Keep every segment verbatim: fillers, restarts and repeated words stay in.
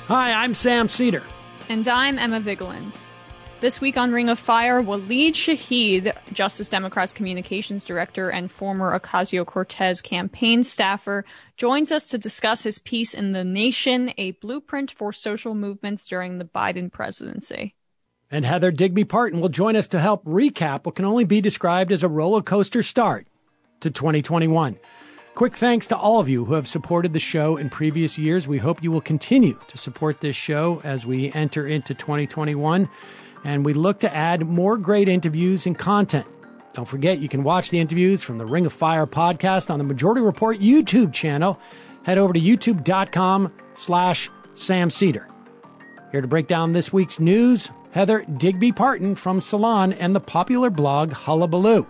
Hi, I'm Sam Cedar. And I'm Emma Vigeland. This week on Ring of Fire, Waleed Shahid, Justice Democrats Communications Director and former Ocasio-Cortez campaign staffer, joins us to discuss his piece in The Nation, A Blueprint for Social Movements During the Biden Presidency. And Heather Digby Parton will join us to help recap what can only be described as a roller coaster start to twenty twenty-one. Quick thanks to all of you who have supported the show in previous years. We hope you will continue to support this show as we enter into twenty twenty-one. And we look to add more great interviews and content. Don't forget, you can watch the interviews from the Ring of Fire podcast on the Majority Report YouTube channel. Head over to youtube.com slash Sam Cedar. Here to break down this week's news, Heather Digby Parton from Salon and the popular blog Hullabaloo.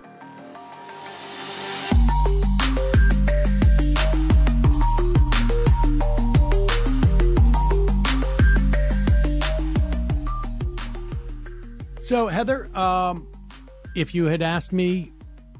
So, Heather, um, if you had asked me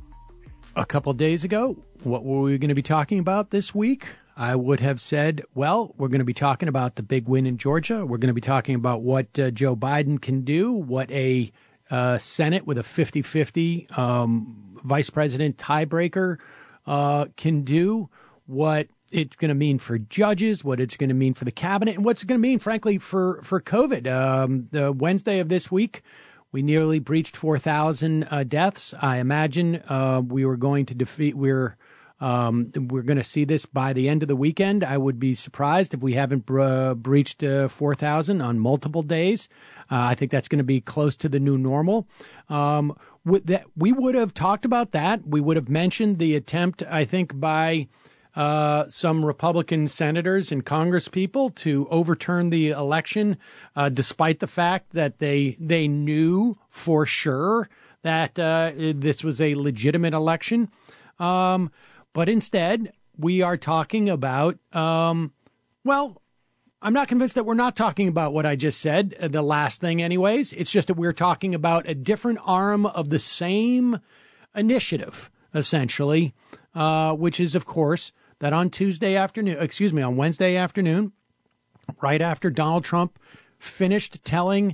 a couple days ago what were we going to be talking about this week, I would have said, well, we're going to be talking about the big win in Georgia. We're going to be talking about what uh, Joe Biden can do, what a uh, Senate with a fifty-fifty um, vice president tiebreaker uh, can do, what it's going to mean for judges, what it's going to mean for the cabinet, and what's going to mean, frankly, for, for COVID. Um, the Wednesday of this week, we nearly breached four thousand uh, deaths. I imagine uh, we were going to defeat, we're um, we're going to see this by the end of the weekend. I would be surprised if we haven't uh, breached uh, four thousand on multiple days. Uh, I think that's going to be close to the new normal. Um, with that, we would have talked about that. We would have mentioned the attempt, I think, by Uh, some Republican senators and congresspeople to overturn the election, uh, despite the fact that they they knew for sure that uh, this was a legitimate election. Um, but instead, we are talking about, um, well, I'm not convinced that we're not talking about what I just said, uh, the last thing anyways. It's just that we're talking about a different arm of the same initiative, essentially, uh, which is, of course, that on Tuesday afternoon, excuse me, on Wednesday afternoon, right after Donald Trump finished telling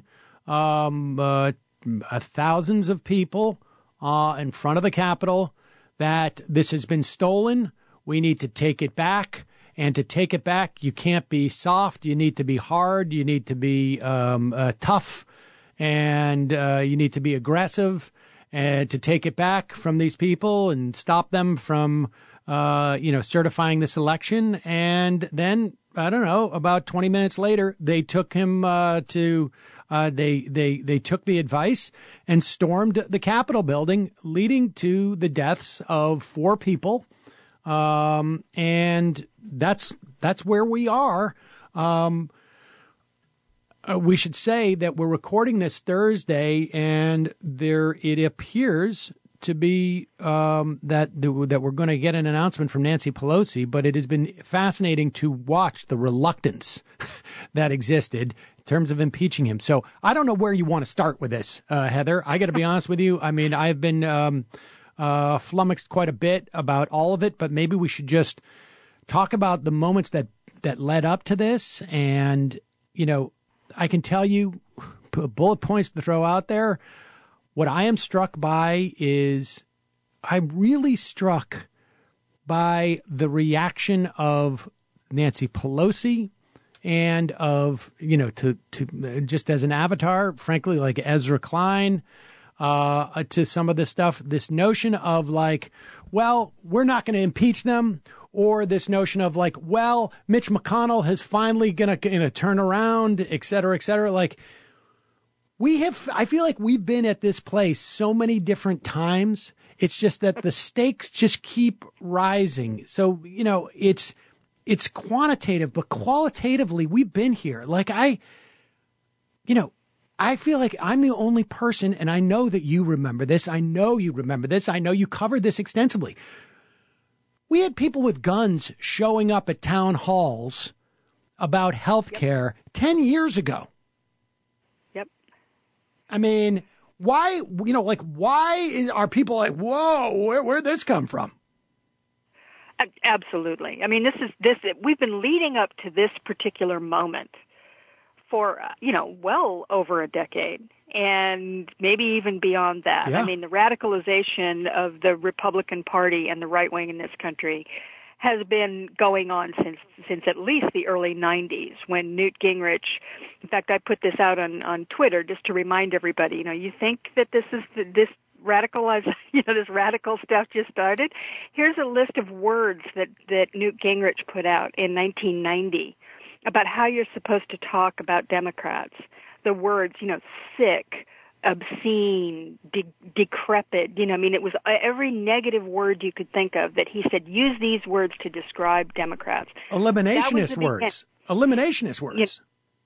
um, uh, thousands of people uh, in front of the Capitol that this has been stolen, we need to take it back. And to take it back, you can't be soft. You need to be hard. You need to be um, uh, tough. And uh, you need to be aggressive and to take it back from these people and stop them from Uh, you know, certifying this election. And then, I don't know, about twenty minutes later, they took him uh, to, uh, they, they, they took the advice and stormed the Capitol building, leading to the deaths of four people. Um, and that's, that's where we are. Um, uh, we should say that we're recording this Thursday, and there, it appears to be um, that that we're going to get an announcement from Nancy Pelosi, but it has been fascinating to watch the reluctance that existed in terms of impeaching him. So I don't know where you want to start with this, uh, Heather. I got to be honest with you. I mean, I've been um, uh, flummoxed quite a bit about all of it, but maybe we should just talk about the moments that, that led up to this. And, you know, I can tell you bullet points to throw out there. What I am struck by is I'm really struck by the reaction of Nancy Pelosi and of, you know, to, to just as an avatar, frankly, like Ezra Klein, uh, to some of this stuff, this notion of like, well, we're not going to impeach them, or this notion of like, well, Mitch McConnell is finally going to turn around, et cetera, et cetera. Like, We have, I feel like we've been at this place so many different times. It's just that the stakes just keep rising. So, you know, it's, it's quantitative, but qualitatively we've been here. Like I, you know, I feel like I'm the only person, and I know that you remember this. I know you remember this. I know you covered this extensively. We had people with guns showing up at town halls about health care yep. ten years ago. I mean, why, you know, like, why is, are people like, whoa, where, where'd this come from? Absolutely. I mean, this is this, we've been leading up to this particular moment for, you know, well over a decade, and maybe even beyond that. Yeah. I mean, the radicalization of the Republican Party and the right wing in this country has been going on since since at least the early nineties, when Newt Gingrich, in fact, I put this out on, on Twitter just to remind everybody, you know, you think that this is this radicalized, you know, this radical stuff just started? Here's a list of words that, that Newt Gingrich put out in nineteen ninety about how you're supposed to talk about Democrats. The words, you know, sick, obscene, de- decrepit, you know, I mean, it was every negative word you could think of that he said, use these words to describe Democrats. Eliminationist words. Eliminationist words.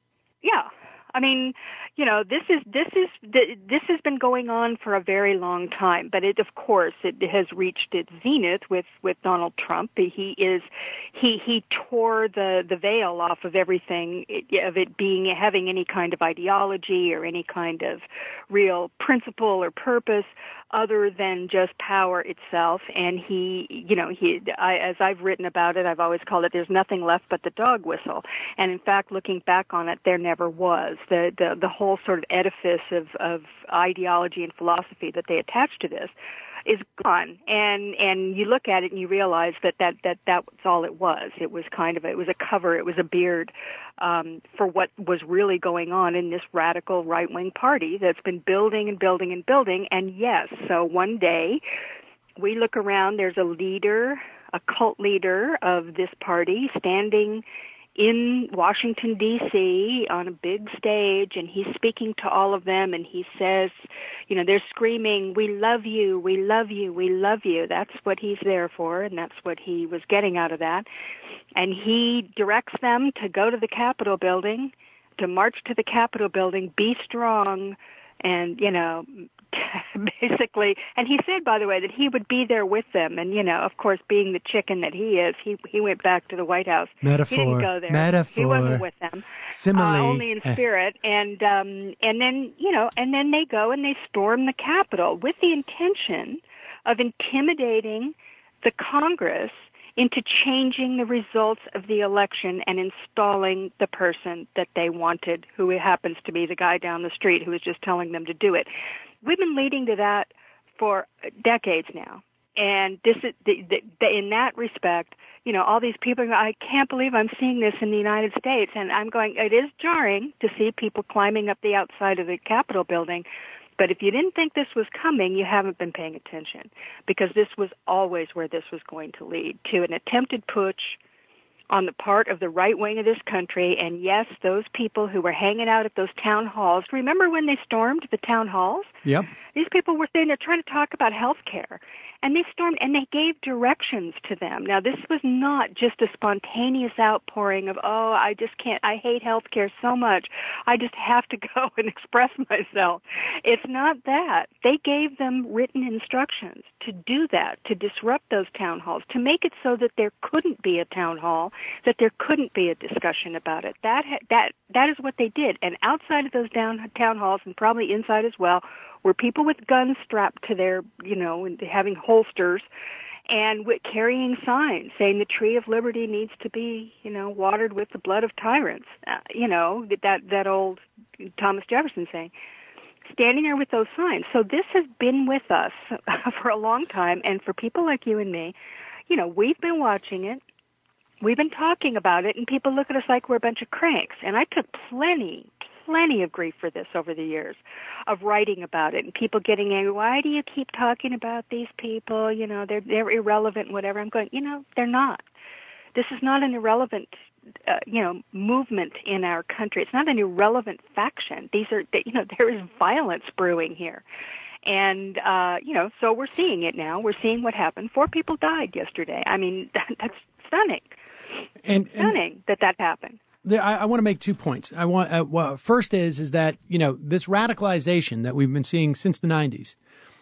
Yeah. I mean, you know, this is this is this has been going on for a very long time, but it, of course, it has reached its zenith with, with Donald Trump. He is he he tore the, the veil off of everything of it being having any kind of ideology or any kind of real principle or purpose other than just power itself. And he, you know, he, I, as I've written about it, I've always called it, there's nothing left but the dog whistle. And in fact, looking back on it, there never was. The, the, the whole sort of edifice of, of ideology and philosophy that they attached to this is gone. And, and you look at it and you realize that that, that, that was all it was. It was kind of, a, it was a cover, it was a beard, um, for what was really going on in this radical right-wing party that's been building and building and building. And yes, so one day we look around, there's a leader, a cult leader of this party standing in Washington, D C on a big stage, and he's speaking to all of them, and he says, you know, they're screaming, we love you, we love you, we love you. That's what he's there for, and that's what he was getting out of that. And he directs them to go to the Capitol building, to march to the Capitol building, be strong, and, you know, basically, and he said, by the way, that he would be there with them. And, you know, of course, being the chicken that he is, he he went back to the White House. Metaphor. He didn't go there. Metaphor. He wasn't with them. Simile. Uh, only in spirit. And, um, and then, you know, and then they go and they storm the Capitol with the intention of intimidating the Congress into changing the results of the election and installing the person that they wanted, who happens to be the guy down the street who was just telling them to do it. We've been leading to that for decades now. And this is, the, the, the, in that respect, you know, all these people, I can't believe I'm seeing this in the United States. And I'm going, it is jarring to see people climbing up the outside of the Capitol building. But if you didn't think this was coming, you haven't been paying attention, because this was always where this was going to lead, to an attempted putsch on the part of the right wing of this country. And yes, those people who were hanging out at those town halls, remember when they stormed the town halls? Yep. These people were saying they're trying to talk about health care. And they stormed, and they gave directions to them. Now, this was not just a spontaneous outpouring of, oh, I just can't, I hate health care so much, I just have to go and express myself. It's not that. They gave them written instructions to do that, to disrupt those town halls, to make it so that there couldn't be a town hall, that there couldn't be a discussion about it. That that that is what they did. And outside of those down, town halls, and probably inside as well, were people with guns strapped to their, you know, and having holsters, and with carrying signs saying the tree of liberty needs to be, you know, watered with the blood of tyrants. Uh, you know, that that old Thomas Jefferson saying. Standing there with those signs. So this has been with us for a long time, and for people like you and me, you know, we've been watching it. We've been talking about it, and people look at us like we're a bunch of cranks. And I took plenty, plenty of grief for this over the years, of writing about it, and people getting angry. Why do you keep talking about these people? You know, they're they're irrelevant and whatever. I'm going, you know, they're not. This is not an irrelevant, uh, you know, movement in our country. It's not an irrelevant faction. These are, you know, there is violence brewing here. And, uh, you know, so we're seeing it now. We're seeing what happened. Four people died yesterday. I mean, that, that's stunning. And, and stunning that that happened. The, I, I want to make two points. I want uh, well, first is is that, you know, this radicalization that we've been seeing since the nineties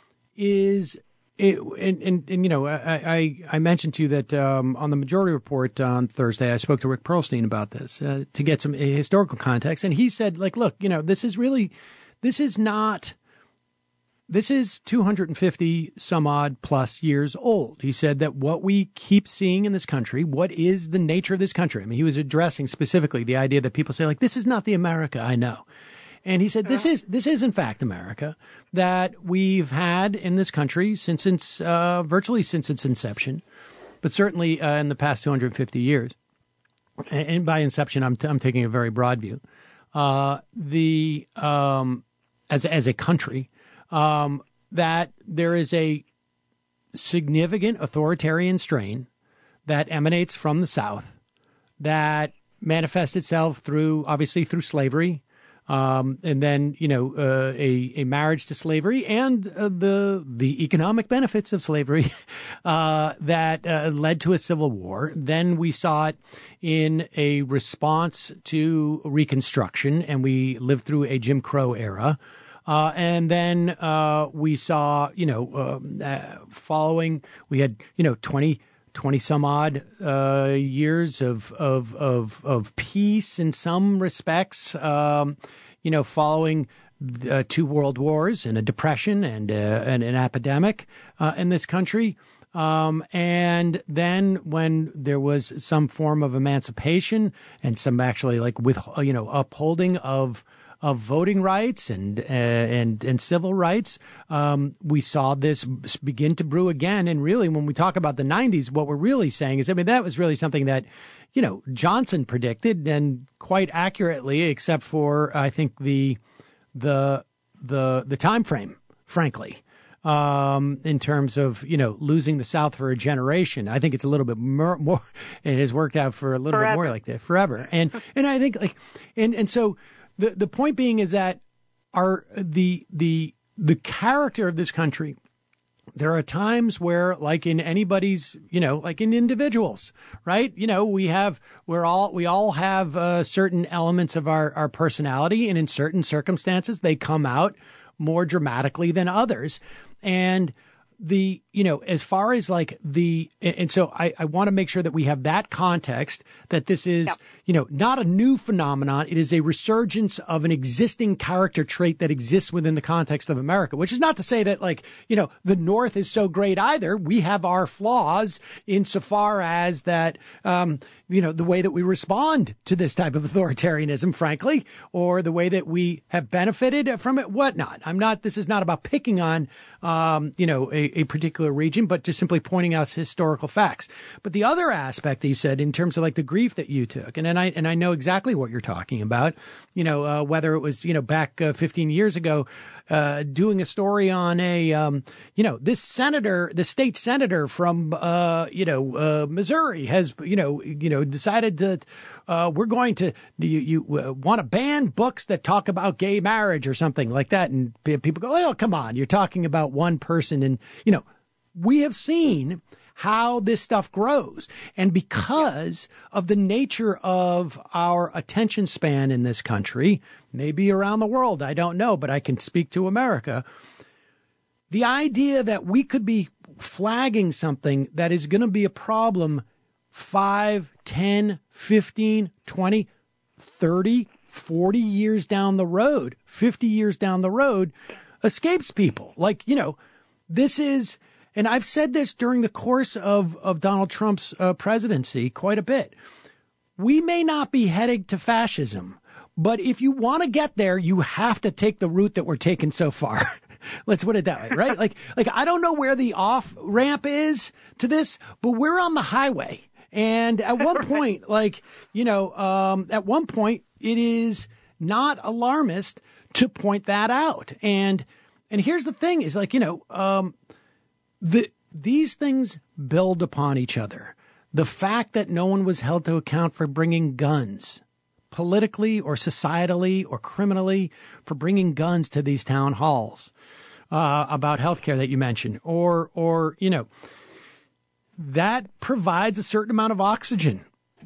is, it, and, and and you know, I I, I mentioned to you that um, on the Majority Report on Thursday, I spoke to Rick Perlstein about this uh, to get some historical context, and he said, like, look, you know, this is really, this is not this is two hundred fifty some odd plus years old. He said that what we keep seeing in this country, what is the nature of this country? I mean, he was addressing specifically the idea that people say, like, this is not the America I know. And he said, this is, this is in fact America that we've had in this country since its, uh, virtually since its inception, but certainly uh, in the past two hundred fifty years. And by inception, I'm, t- I'm taking a very broad view. Uh, the, um, as, as a country, um, that there is a significant authoritarian strain that emanates from the South that manifests itself through, obviously through slavery, um, and then, you know, uh, a, a marriage to slavery and uh, the, the economic benefits of slavery, uh, that uh, led to a civil war. Then we saw it in a response to Reconstruction, and we lived through a Jim Crow era. Uh, and then uh, we saw, you know, uh, uh, following, we had, you know, twenty, twenty some odd uh, years of, of, of, of peace in some respects, um, you know, following uh, two world wars and a depression and, uh, and an epidemic uh, in this country. Um, and then when there was some form of emancipation and some actually like with, you know, upholding of of voting rights and uh, and and civil rights, um, we saw this begin to brew again. And really, when we talk about the nineties, what we're really saying is, I mean, that was really something that, you know, Johnson predicted, and quite accurately, except for I think the the the the time frame, frankly. Um, in terms of, you know, losing the South for a generation. I think it's a little bit more, more it has worked out for a little forever. bit more like that forever. And, and I think like, and, and so the, the point being is that our, the, the, the character of this country, there are times where, like in anybody's, you know, like in individuals, right? You know, we have, we're all, we all have uh, certain elements of our, our personality, and in certain circumstances, they come out more dramatically than others. And the, you know, as far as like the, and so I, I want to make sure that we have that context, that this is, yep. you know, not a new phenomenon. It is a resurgence of an existing character trait that exists within the context of America, which is not to say that, like, you know, the North is so great either. We have our flaws insofar as that, um, you know, the way that we respond to this type of authoritarianism, frankly, or the way that we have benefited from it, whatnot. I'm not, this is not about picking on, um, you know, a, a particular region, but just simply pointing out historical facts. But the other aspect, he said, in terms of like the grief that you took, and, and I, and I know exactly what you're talking about, you know, uh, whether it was, you know, back uh, fifteen years ago, uh, doing a story on a, um, you know, this senator, the state senator from, uh, you know, uh, Missouri has, you know, you know, decided that, uh, we're going to, you, you uh, want to ban books that talk about gay marriage or something like that. And people go, oh, come on, you're talking about one person. And, you know, we have seen how this stuff grows. And because of the nature of our attention span in this country, maybe around the world, I don't know, but I can speak to America. The idea that we could be flagging something that is going to be a problem five, ten, fifteen, twenty, thirty, forty years down the road, fifty years down the road, escapes people. Like, you know, this is, and I've said this during the course of, of Donald Trump's uh, presidency quite a bit. We may not be heading to fascism, but if you want to get there, you have to take the route that we're taking so far. Let's put it that way, right? Like, like I don't know where the off ramp is to this, but we're on the highway. And at one point, like, you know, um, at one point, it is not alarmist to point that out. And, and here's the thing is like, you know, um, the, these things build upon each other. The fact that no one was held to account for bringing guns, politically or societally or criminally, for bringing guns to these town halls, uh, about healthcare that you mentioned, or, or, you know, that provides a certain amount of oxygen.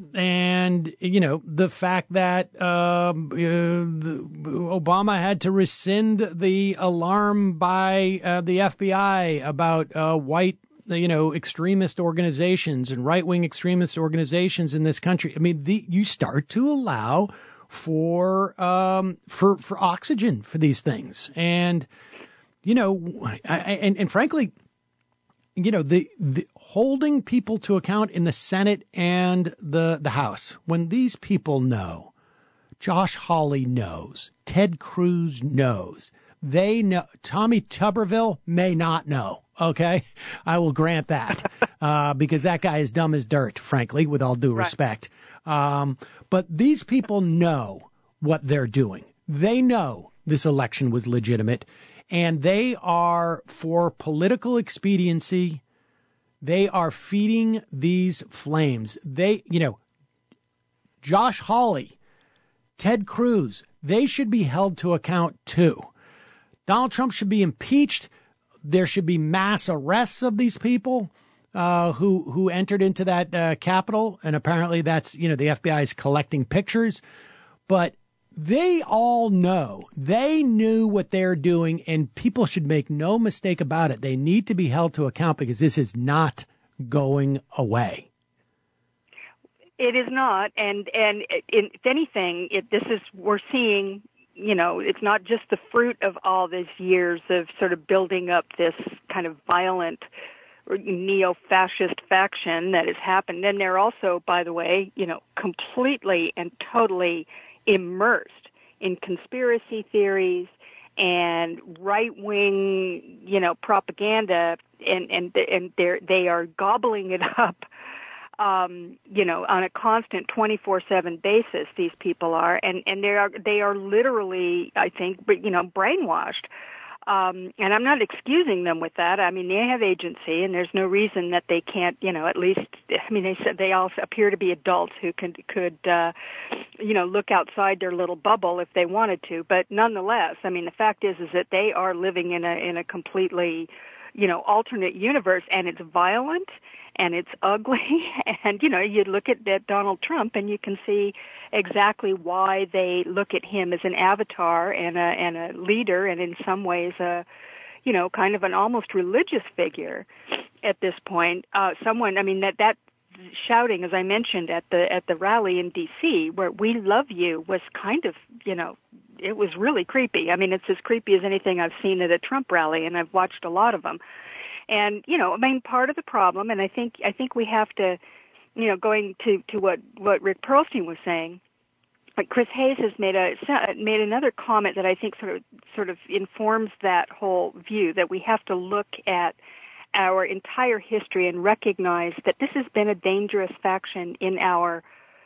And, you know, the fact that um, uh, the, Obama had to rescind the alarm by uh, the F B I about uh, white, you know, extremist organizations and right-wing extremist organizations in this country. I mean, the, you start to allow for um, for for oxygen for these things. And you know, I, and, and frankly, you know, the, the holding people to account in the Senate and the the House, when these people know, Josh Hawley knows, Ted Cruz knows, they know, Tommy Tuberville may not know. Okay, I will grant that uh, because that guy is dumb as dirt, frankly, with all due respect. Right. Um, but these people know what they're doing. They know this election was legitimate, and they are, for political expediency, they are feeding these flames. They, you know, Josh Hawley, Ted Cruz, they should be held to account too. Donald Trump should be impeached. There should be mass arrests of these people uh, who who entered into that uh, Capitol, and apparently that's, you know, the F B I is collecting pictures. But they all know, they knew what they're doing, and people should make no mistake about it. They need to be held to account because this is not going away. It is not, and and if anything, it, this is we're seeing. You know, it's not just the fruit of all these years of sort of building up this kind of violent neo-fascist faction that has happened. And they're also, by the way, you know, completely and totally immersed in conspiracy theories and right-wing, you know, propaganda, and and and they they are gobbling it up. Um, you know, on a constant twenty-four seven basis, these people are, and, and they are they are literally, I think, you know, brainwashed. Um, and I'm not excusing them with that. I mean, they have agency, and there's no reason that they can't, you know, at least. I mean, they said they all appear to be adults who can could, uh, you know, look outside their little bubble if they wanted to. But nonetheless, I mean, the fact is, is that they are living in a in a completely, you know, alternate universe, and it's violent. And it's ugly, and, you know, you look at, at Donald Trump and you can see exactly why they look at him as an avatar and a, and a leader, and in some ways a, you know, kind of an almost religious figure at this point. Uh, someone, I mean, that, that shouting, as I mentioned, at the at the rally in D C, where "We love you" was kind of, you know, it was really creepy. I mean, it's as creepy as anything I've seen at a Trump rally, and I've watched a lot of them. And, you know, I mean, part of the problem, and I think I think we have to, you know, going to, to what, what Rick Perlstein was saying, like Chris Hayes has made a made another comment that I think sort of sort of informs that whole view, that we have to look at our entire history and recognize that this has been a dangerous faction in our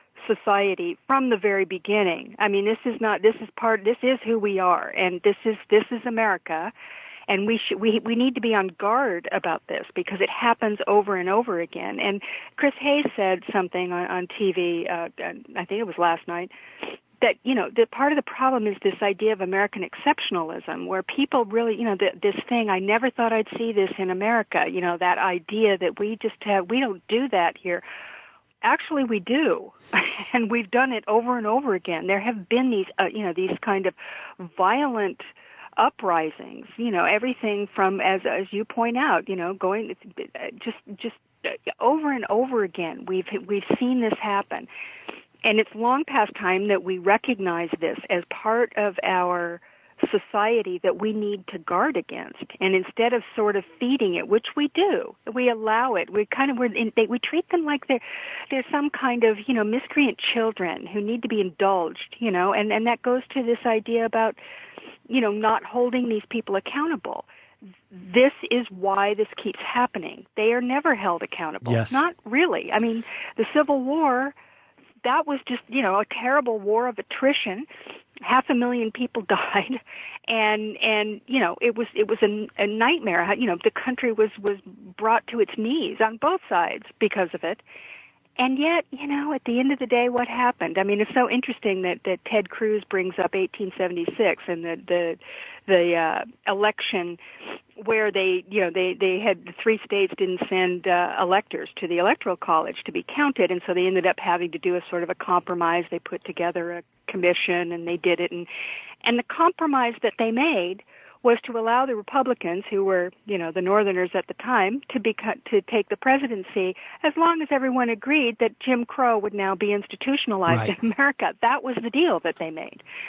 society from the very beginning. I mean, this is not this is part this is who we are, and this is this is America. And we should, we we need to be on guard about this because it happens over and over again. And Chris Hayes said something on, on T V, uh, I think it was last night, that, you know, that part of the problem is this idea of American exceptionalism, where people really, you know, the, this thing, I never thought I'd see this in America, you know, that idea that we just have, we don't do that here. Actually, we do, and we've done it over and over again. There have been these, uh, you know, these kind of violent uprisings, you know, everything from, as as you point out, you know, going just just over and over again. We've we've seen this happen, and it's long past time that we recognize this as part of our society that we need to guard against. And instead of sort of feeding it, which we do, we allow it. We kind of we're in, they, we treat them like they're they're some kind of, you know, miscreant children who need to be indulged, you know, and and that goes to this idea about, you know, not holding these people accountable. This is why this keeps happening. They are never held accountable. Yes. Not really. I mean, the Civil War, that was just, you know, a terrible war of attrition. Half a million people died, and and you know, it was it was a, a nightmare. You know, the country was was brought to its knees on both sides because of it. And yet, you know, at the end of the day, what happened? I mean, it's so interesting that, that Ted Cruz brings up eighteen seventy-six and the the, the uh, election where they, you know, they, they had the three states didn't send uh, electors to the Electoral College to be counted, and so they ended up having to do a sort of a compromise. They put together a commission, and they did it. And, and the compromise that they made was to allow the Republicans, who were, you know, the Northerners at the time, to be to take the presidency, as long as everyone agreed that Jim Crow would now be institutionalized right. in America. That was the deal that they made.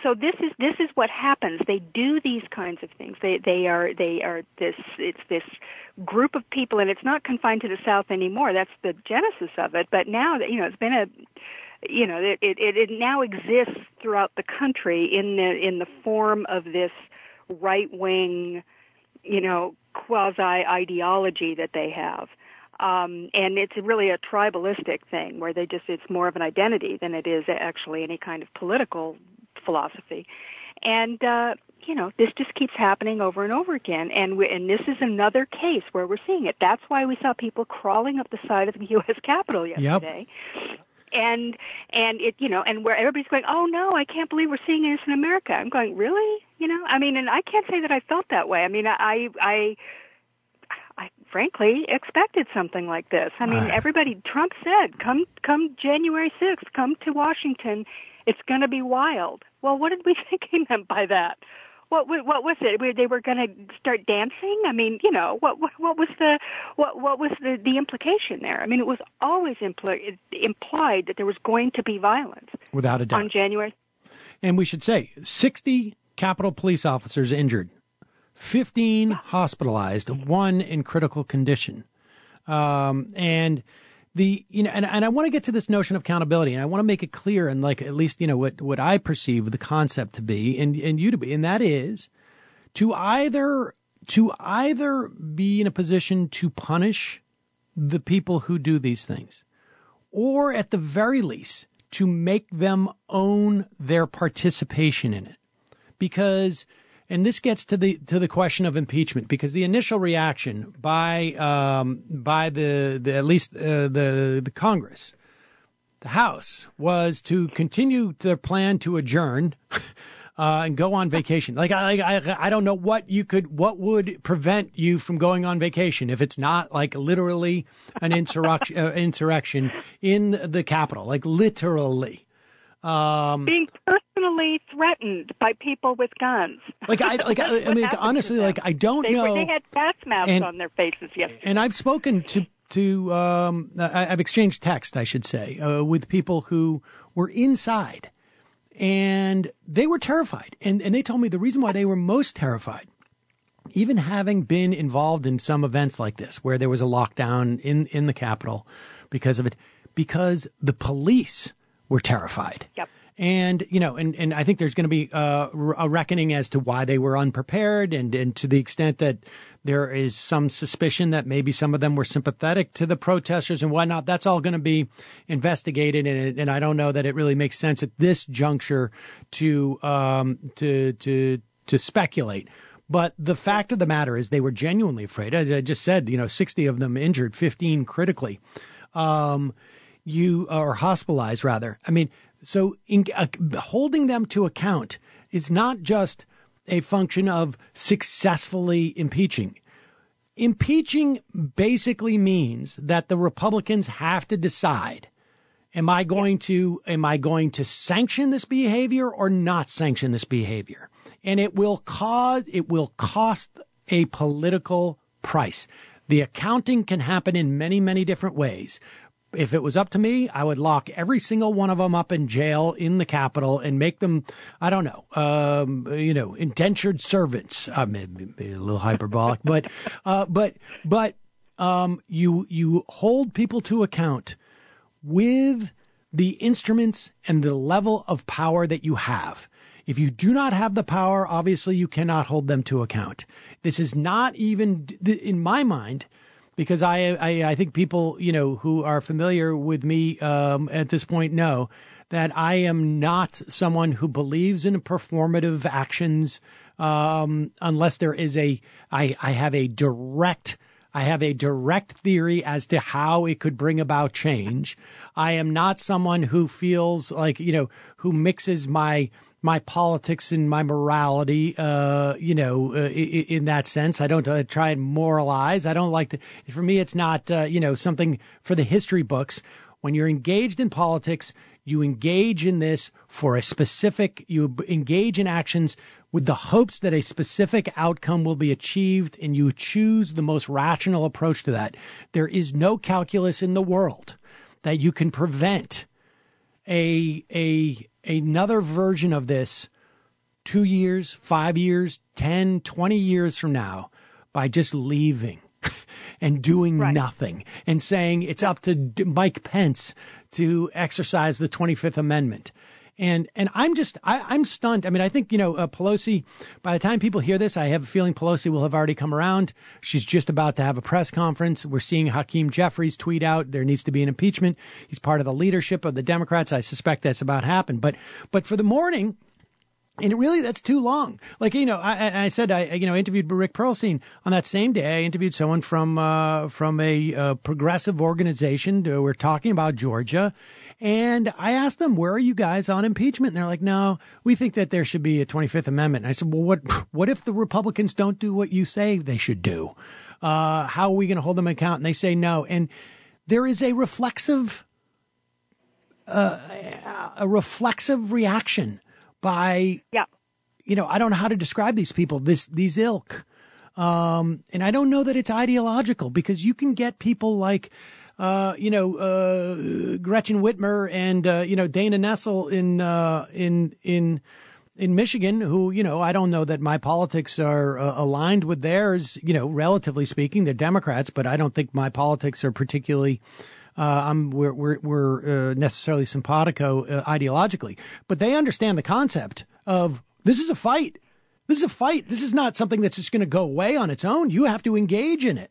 so this is this is what happens. They do these kinds of things. They they are they are this. It's this group of people, and it's not confined to the South anymore. That's the genesis of it. But now that you know, it's been a you know, it it, it now exists throughout the country in the in the form of this right wing, you know, quasi ideology that they have. Um, and it's really a tribalistic thing where they just, it's more of an identity than it is actually any kind of political philosophy. And, uh, you know, this just keeps happening over and over again. And we, and this is another case where we're seeing it. That's why we saw people crawling up the side of the U S Capitol yesterday. Yep. And, and it, you know, and where everybody's going, oh no, I can't believe we're seeing this in America. I'm going, really? You know, I mean, and I can't say that I felt that way. I mean, I, I, I frankly expected something like this. I mean, uh, everybody, Trump said, come, come January sixth, come to Washington. It's going to be wild. Well, what did we think he meant by that? What, what was it? They were going to start dancing? I mean, you know, what, what, what was the, what, what was the, the implication there? I mean, it was always impl- implied that there was going to be violence. Without a doubt. On January. And we should say sixty Capitol police officers injured. fifteen hospitalized, one in critical condition. Um, and the, you know, and, and I want to get to this notion of accountability, and I want to make it clear, and like, at least, you know, what, what I perceive the concept to be, and, and you to be, and that is to either, to either be in a position to punish the people who do these things, or at the very least, to make them own their participation in it. Because, and this gets to the to the question of impeachment, because the initial reaction by um, by the, the at least uh, the the Congress, the House, was to continue their plan to adjourn uh, and go on vacation. Like I, I I don't know what you could what would prevent you from going on vacation if it's not like literally an insurrection uh, insurrection in the Capitol, like literally. Um, Being personally threatened by people with guns. Like I, like I, I mean, honestly, like I don't they, know. They had gas masks and, on their faces yesterday. And I've spoken to to um, I've exchanged text, I should say, uh, with people who were inside, and they were terrified. And and they told me the reason why they were most terrified, even having been involved in some events like this, where there was a lockdown in in the Capitol because of it, because the police were terrified. Yep. And, you know, and, and I think there's going to be uh, a reckoning as to why they were unprepared, and, and to the extent that there is some suspicion that maybe some of them were sympathetic to the protesters and whatnot. That's all going to be investigated. And, and I don't know that it really makes sense at this juncture to, um, to, to, to speculate. But the fact of the matter is they were genuinely afraid. As I just said, you know, sixty of them injured, fifteen critically. Um, you are hospitalized rather. I mean, so in, uh, holding them to account is not just a function of successfully impeaching. Impeaching basically means that the Republicans have to decide, am I going to, am I going to sanction this behavior or not sanction this behavior? And it will cause, it will cost a political price. The accounting can happen in many, many different ways. If it was up to me, I would lock every single one of them up in jail in the Capitol and make them, I don't know, um, you know, indentured servants. Uh, maybe, maybe a little hyperbolic, but, uh, but, but, um, you, you hold people to account with the instruments and the level of power that you have. If you do not have the power, obviously you cannot hold them to account. This is not even, in my mind, because I, I, I think people, you know, who are familiar with me um, at this point know that I am not someone who believes in performative actions um, unless there is a, I, I have a direct, I have a direct theory as to how it could bring about change. I am not someone who feels like, you know, who mixes my my politics and my morality, uh, you know, uh, in, in that sense. I don't uh, try and moralize. I don't like to, for me, it's not, uh, you know, something for the history books. When you're engaged in politics, you engage in this for a specific, you engage in actions with the hopes that a specific outcome will be achieved, and you choose the most rational approach to that. There is no calculus in the world that you can prevent a, a, another version of this two years, five years, ten, twenty years from now by just leaving and doing right. nothing and saying it's up to Mike Pence to exercise the twenty-fifth Amendment. And and I'm just, I, I'm stunned. I mean, I think, you know, uh, Pelosi, by the time people hear this, I have a feeling Pelosi will have already come around. She's just about to have a press conference. We're seeing Hakeem Jeffries tweet out there needs to be an impeachment. He's part of the leadership of the Democrats. I suspect that's about to happen. But but for the morning, and really, that's too long. Like, you know, I, I said, I, you know, interviewed Rick Perlstein on that same day. I interviewed someone from, uh, from a, uh, progressive organization. We're talking about Georgia. And I asked them, where are you guys on impeachment? And they're like, no, we think that there should be a twenty-fifth Amendment. And I said, well, what, what if the Republicans don't do what you say they should do? Uh, how are we going to hold them account? And they say no. And there is a reflexive, uh, a reflexive reaction by, yeah. you know, I don't know how to describe these people, this, these ilk. Um, and I don't know that it's ideological because you can get people like, uh, you know, uh, Gretchen Whitmer and, uh, you know, Dana Nessel in, uh, in, in, in Michigan, who, you know, I don't know that my politics are uh, aligned with theirs, you know, relatively speaking. They're Democrats, but I don't think my politics are particularly, uh, I'm, we're, we're, we're uh, necessarily simpatico uh, ideologically, but they understand the concept of this is a fight. This is a fight. This is not something that's just going to go away on its own. You have to engage in it.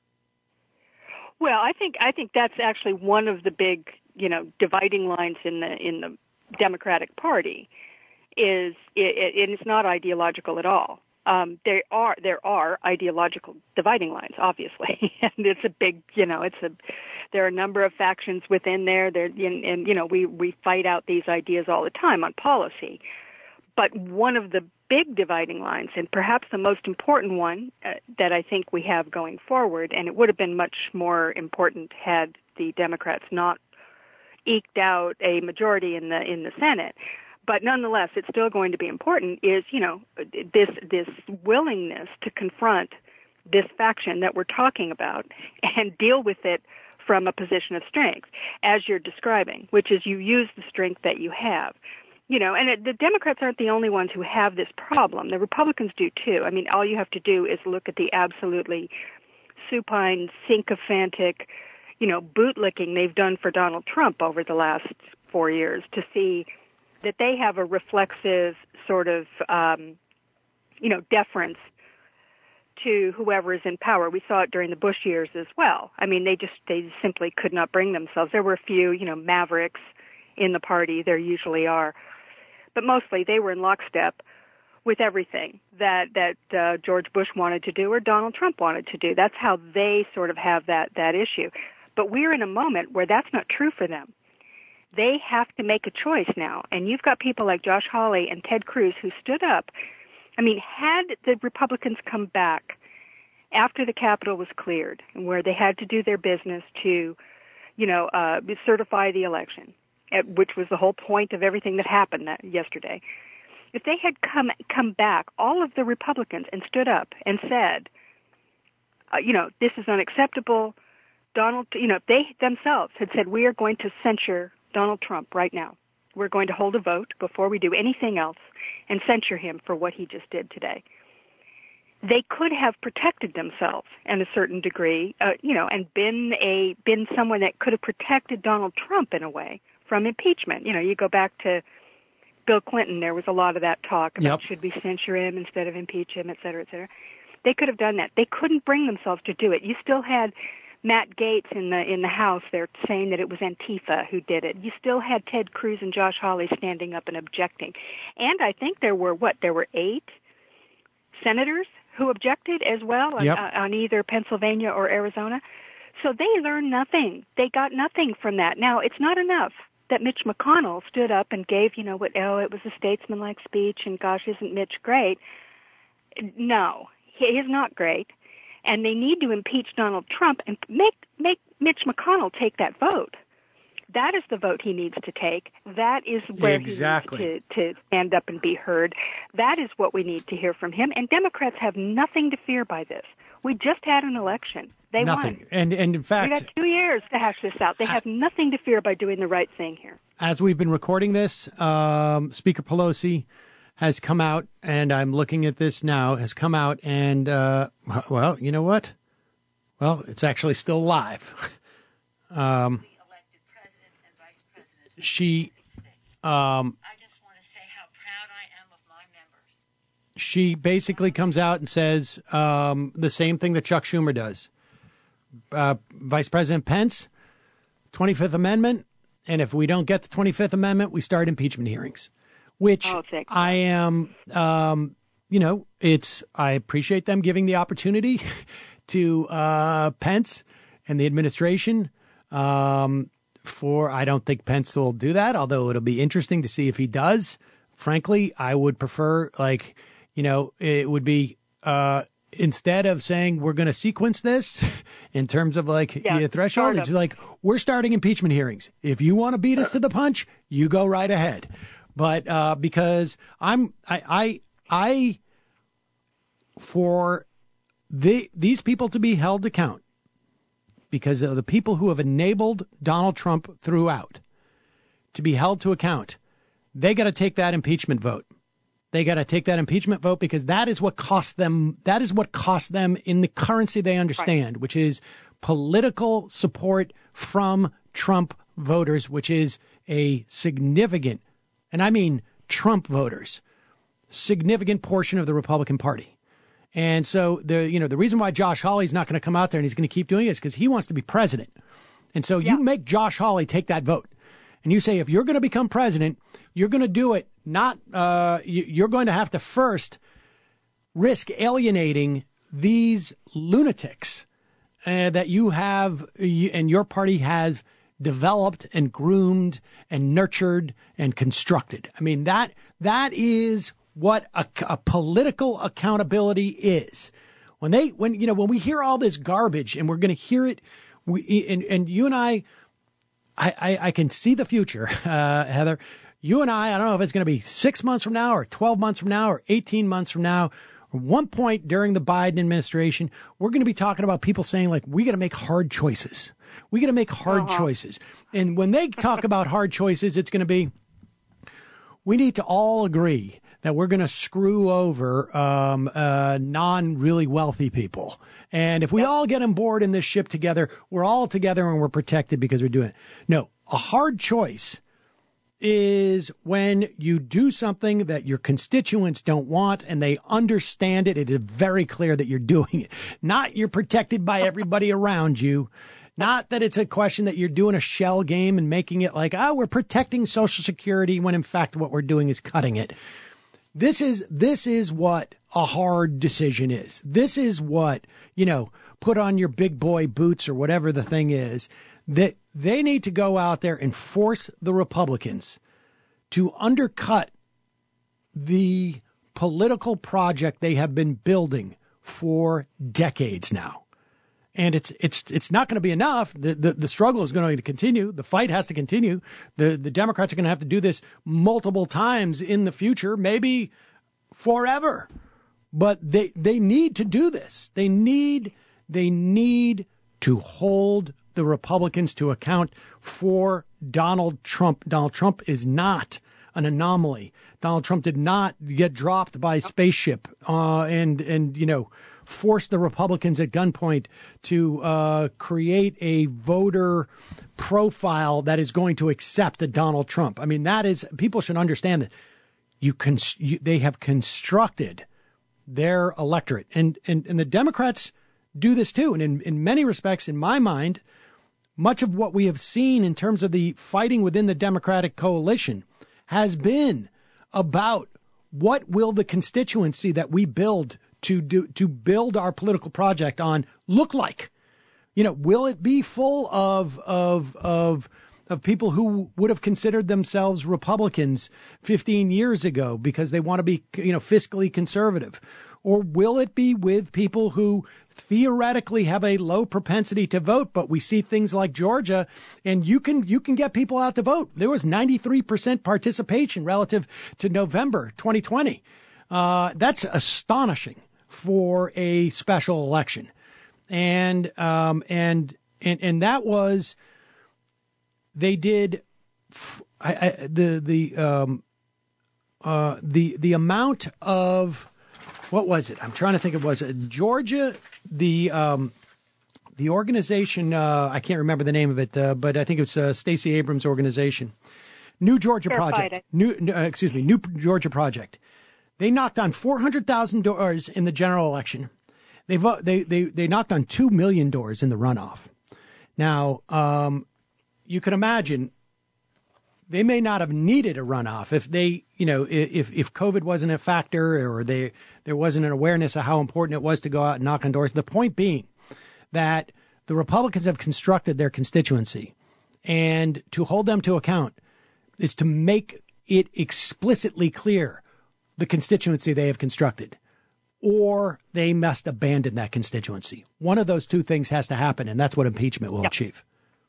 Well, I think I think that's actually one of the big, you know, dividing lines in the in the Democratic Party. Is it, it, and it's not ideological at all. Um, there are there are ideological dividing lines, obviously, and it's a big, you know, it's a there are a number of factions within there. There and, and you know we we fight out these ideas all the time on policy. But one of the big dividing lines, and perhaps the most important one uh, that I think we have going forward, and it would have been much more important had the Democrats not eked out a majority in the in the Senate. But nonetheless, it's still going to be important, is, you know, this this willingness to confront this faction that we're talking about and deal with it from a position of strength, as you're describing, which is you use the strength that you have. You know, and it, the Democrats aren't the only ones who have this problem. The Republicans do, too. I mean, all you have to do is look at the absolutely supine, sycophantic, you know, bootlicking they've done for Donald Trump over the last four years to see that they have a reflexive sort of, um, you know, deference to whoever is in power. We saw it during the Bush years as well. I mean, they just, they simply could not bring themselves. There were a few, you know, mavericks in the party. There usually are. But mostly they were in lockstep with everything that, that uh, George Bush wanted to do or Donald Trump wanted to do. That's how they sort of have that, that issue. But we're in a moment where that's not true for them. They have to make a choice now. And you've got people like Josh Hawley and Ted Cruz who stood up. I mean, had the Republicans come back after the Capitol was cleared and where they had to do their business to, you know, uh, certify the election, which was the whole point of everything that happened that yesterday. If they had come come back, all of the Republicans, and stood up and said, uh, you know, this is unacceptable, Donald, you know, if they themselves had said, we are going to censure Donald Trump right now. We're going to hold a vote before we do anything else and censure him for what he just did today. They could have protected themselves in a certain degree, uh, you know, and been a been someone that could have protected Donald Trump in a way from impeachment. You know, you go back to Bill Clinton, there was a lot of that talk about yep. should we censure him instead of impeach him, et cetera, et cetera. They could have done that. They couldn't bring themselves to do it. You still had Matt Gaetz in the in the House there saying that it was Antifa who did it. You still had Ted Cruz and Josh Hawley standing up and objecting. And I think there were, what, there were eight senators who objected as well yep. on, on either Pennsylvania or Arizona. So they learned nothing. They got nothing from that. Now, it's not enough that Mitch McConnell stood up and gave, you know, what, oh, it was a statesmanlike speech and gosh, isn't Mitch great? No, he is not great. And they need to impeach Donald Trump and make make Mitch McConnell take that vote. That is the vote he needs to take. That is where exactly. he needs to, to stand up and be heard. That is what we need to hear from him. And Democrats have nothing to fear by this. We just had an election. They nothing. won. And and in fact, we got two years to hash this out. They have I, nothing to fear by doing the right thing here. As we've been recording this, um, Speaker Pelosi has come out, and I'm looking at this now, has come out and, uh, well, you know what? Well, it's actually still live. um, she, um, I just want to say how proud I am of my members. She basically comes out and says um, the same thing that Chuck Schumer does. Uh, Vice President Pence, twenty-fifth Amendment, and if we don't get the twenty-fifth Amendment, we start impeachment hearings, which oh, I am, um, you know, it's, I appreciate them giving the opportunity to uh, Pence and the administration um, for, I don't think Pence will do that, although it'll be interesting to see if he does. Frankly, I would prefer, like, you know, it would be, uh, instead of saying we're going to sequence this in terms of like yeah, the threshold, it's like we're starting impeachment hearings. If you want to beat us to the punch, you go right ahead. But uh, because I'm, I, I, I, for the these people to be held to account because of the people who have enabled Donald Trump throughout to be held to account, they got to take that impeachment vote. They got to take that impeachment vote because that is what cost them. That is what cost them in the currency they understand, right, which is political support from Trump voters, which is a significant, and I mean Trump voters, significant portion of the Republican Party. And so the, you know, the reason why Josh Hawley's not going to come out there and he's going to keep doing it is because he wants to be president. And so yeah. you make Josh Hawley take that vote. And you say, if you're going to become president, you're going to do it not, uh, you're going to have to first risk alienating these lunatics uh, that you have and your party has developed and groomed and nurtured and constructed. I mean, that that is what a, a political accountability is. When they, when, you know, when we hear all this garbage and we're going to hear it, we, and, and you and I, I, I, I can see the future, uh, Heather. You and I, I don't know if it's going to be six months from now or twelve months from now or eighteen months from now. At one point during the Biden administration, we're going to be talking about people saying, like, we got to make hard choices. We got to make hard uh-huh. choices. And when they talk about hard choices, it's going to be, we need to all agree that we're going to screw over um, uh, non-really wealthy people. And if we yep. all get on board in this ship together, we're all together and we're protected because we're doing it. No, a hard choice is when you do something that your constituents don't want and they understand it. It is very clear that you're doing it. Not you're protected by everybody around you. Not that it's a question that you're doing a shell game and making it like, oh, we're protecting Social Security when in fact what we're doing is cutting it. This is, this is what a hard decision is. This is what, you know, put on your big boy boots or whatever the thing is, that they need to go out there and force the Republicans to undercut the political project they have been building for decades now. And it's it's it's not going to be enough. The, the the struggle is going to continue. The fight has to continue. The the Democrats are going to have to do this multiple times in the future, maybe forever. But they they need to do this. They need they need to hold the Republicans to account for Donald Trump. Donald Trump is not an anomaly. Donald Trump did not get dropped by spaceship uh, and and you know. force the Republicans at gunpoint to uh, create a voter profile that is going to accept a Donald Trump. I mean, that is, people should understand that you can, you, they have constructed their electorate, and, and, and the Democrats do this too. And in, in many respects, in my mind, much of what we have seen in terms of the fighting within the Democratic coalition has been about what will the constituency that we build to do, to build our political project on look like. You know, will it be full of, of, of, of people who would have considered themselves Republicans fifteen years ago because they want to be, you know, fiscally conservative? Or will it be with people who theoretically have a low propensity to vote, but we see things like Georgia and you can, you can get people out to vote. There was ninety-three percent participation relative to November twenty twenty. Uh, that's astonishing for a special election. And, um, and, and, and that was, they did, I, I, the, the, um, uh, the the amount of what was it? I'm trying to think. It was uh, Georgia. The um, the organization. Uh, I can't remember the name of it, uh, but I think it's uh, Stacey Abrams' organization. New Georgia Fair Project. fighting. New, uh, excuse me. New Georgia Project. They knocked on four hundred thousand doors in the general election. They vo- they they they knocked on two million doors in the runoff. Now, um, you can imagine they may not have needed a runoff if they, you know, if if COVID wasn't a factor or they there wasn't an awareness of how important it was to go out and knock on doors. The point being that the Republicans have constructed their constituency, and to hold them to account is to make it explicitly clear the constituency they have constructed, or they must abandon that constituency. One of those two things has to happen, and that's what impeachment will Yep. achieve.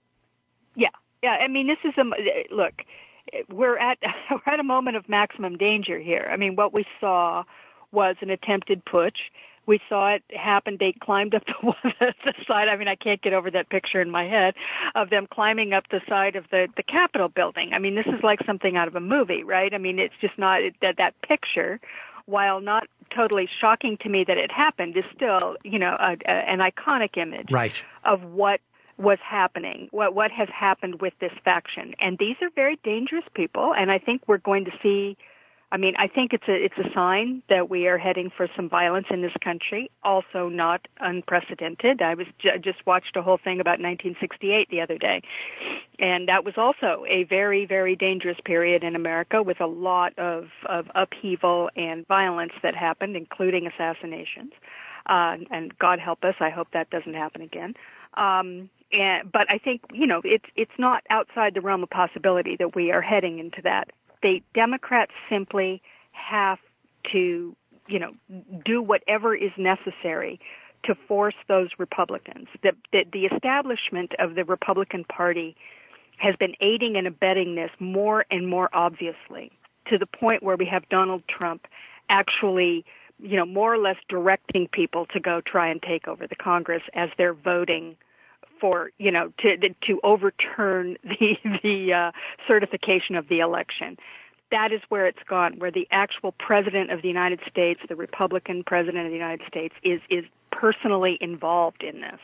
Yeah, yeah. I mean, this is a look. We're at we're at a moment of maximum danger here. I mean, what we saw was an attempted putsch. We saw it happen. They climbed up the, the side. I mean, I can't get over that picture in my head of them climbing up the side of the, the Capitol building. I mean, this is like something out of a movie, right? I mean, it's just not that that picture, while not totally shocking to me that it happened, is still, you know, a, a, an iconic image Right. of what was happening, what what has happened with this faction. And these are very dangerous people, and I think we're going to see. I mean, I think it's a it's a sign that we are heading for some violence in this country. Also, not unprecedented. I was j- just watched a whole thing about nineteen sixty-eight the other day, and that was also a very very dangerous period in America with a lot of of upheaval and violence that happened, including assassinations. Uh, and God help us, I hope that doesn't happen again. Um, and, but I think you know it's it's not outside the realm of possibility that we are heading into that. The Democrats simply have to, you know, do whatever is necessary to force those Republicans. The, the, the establishment of the Republican Party has been aiding and abetting this more and more obviously, to the point where we have Donald Trump actually, you know, more or less directing people to go try and take over the Congress as they're voting for, you know, to to overturn the the uh, certification of the election. That is where it's gone, where the actual president of the United States, the Republican president of the United States, is is personally involved in this.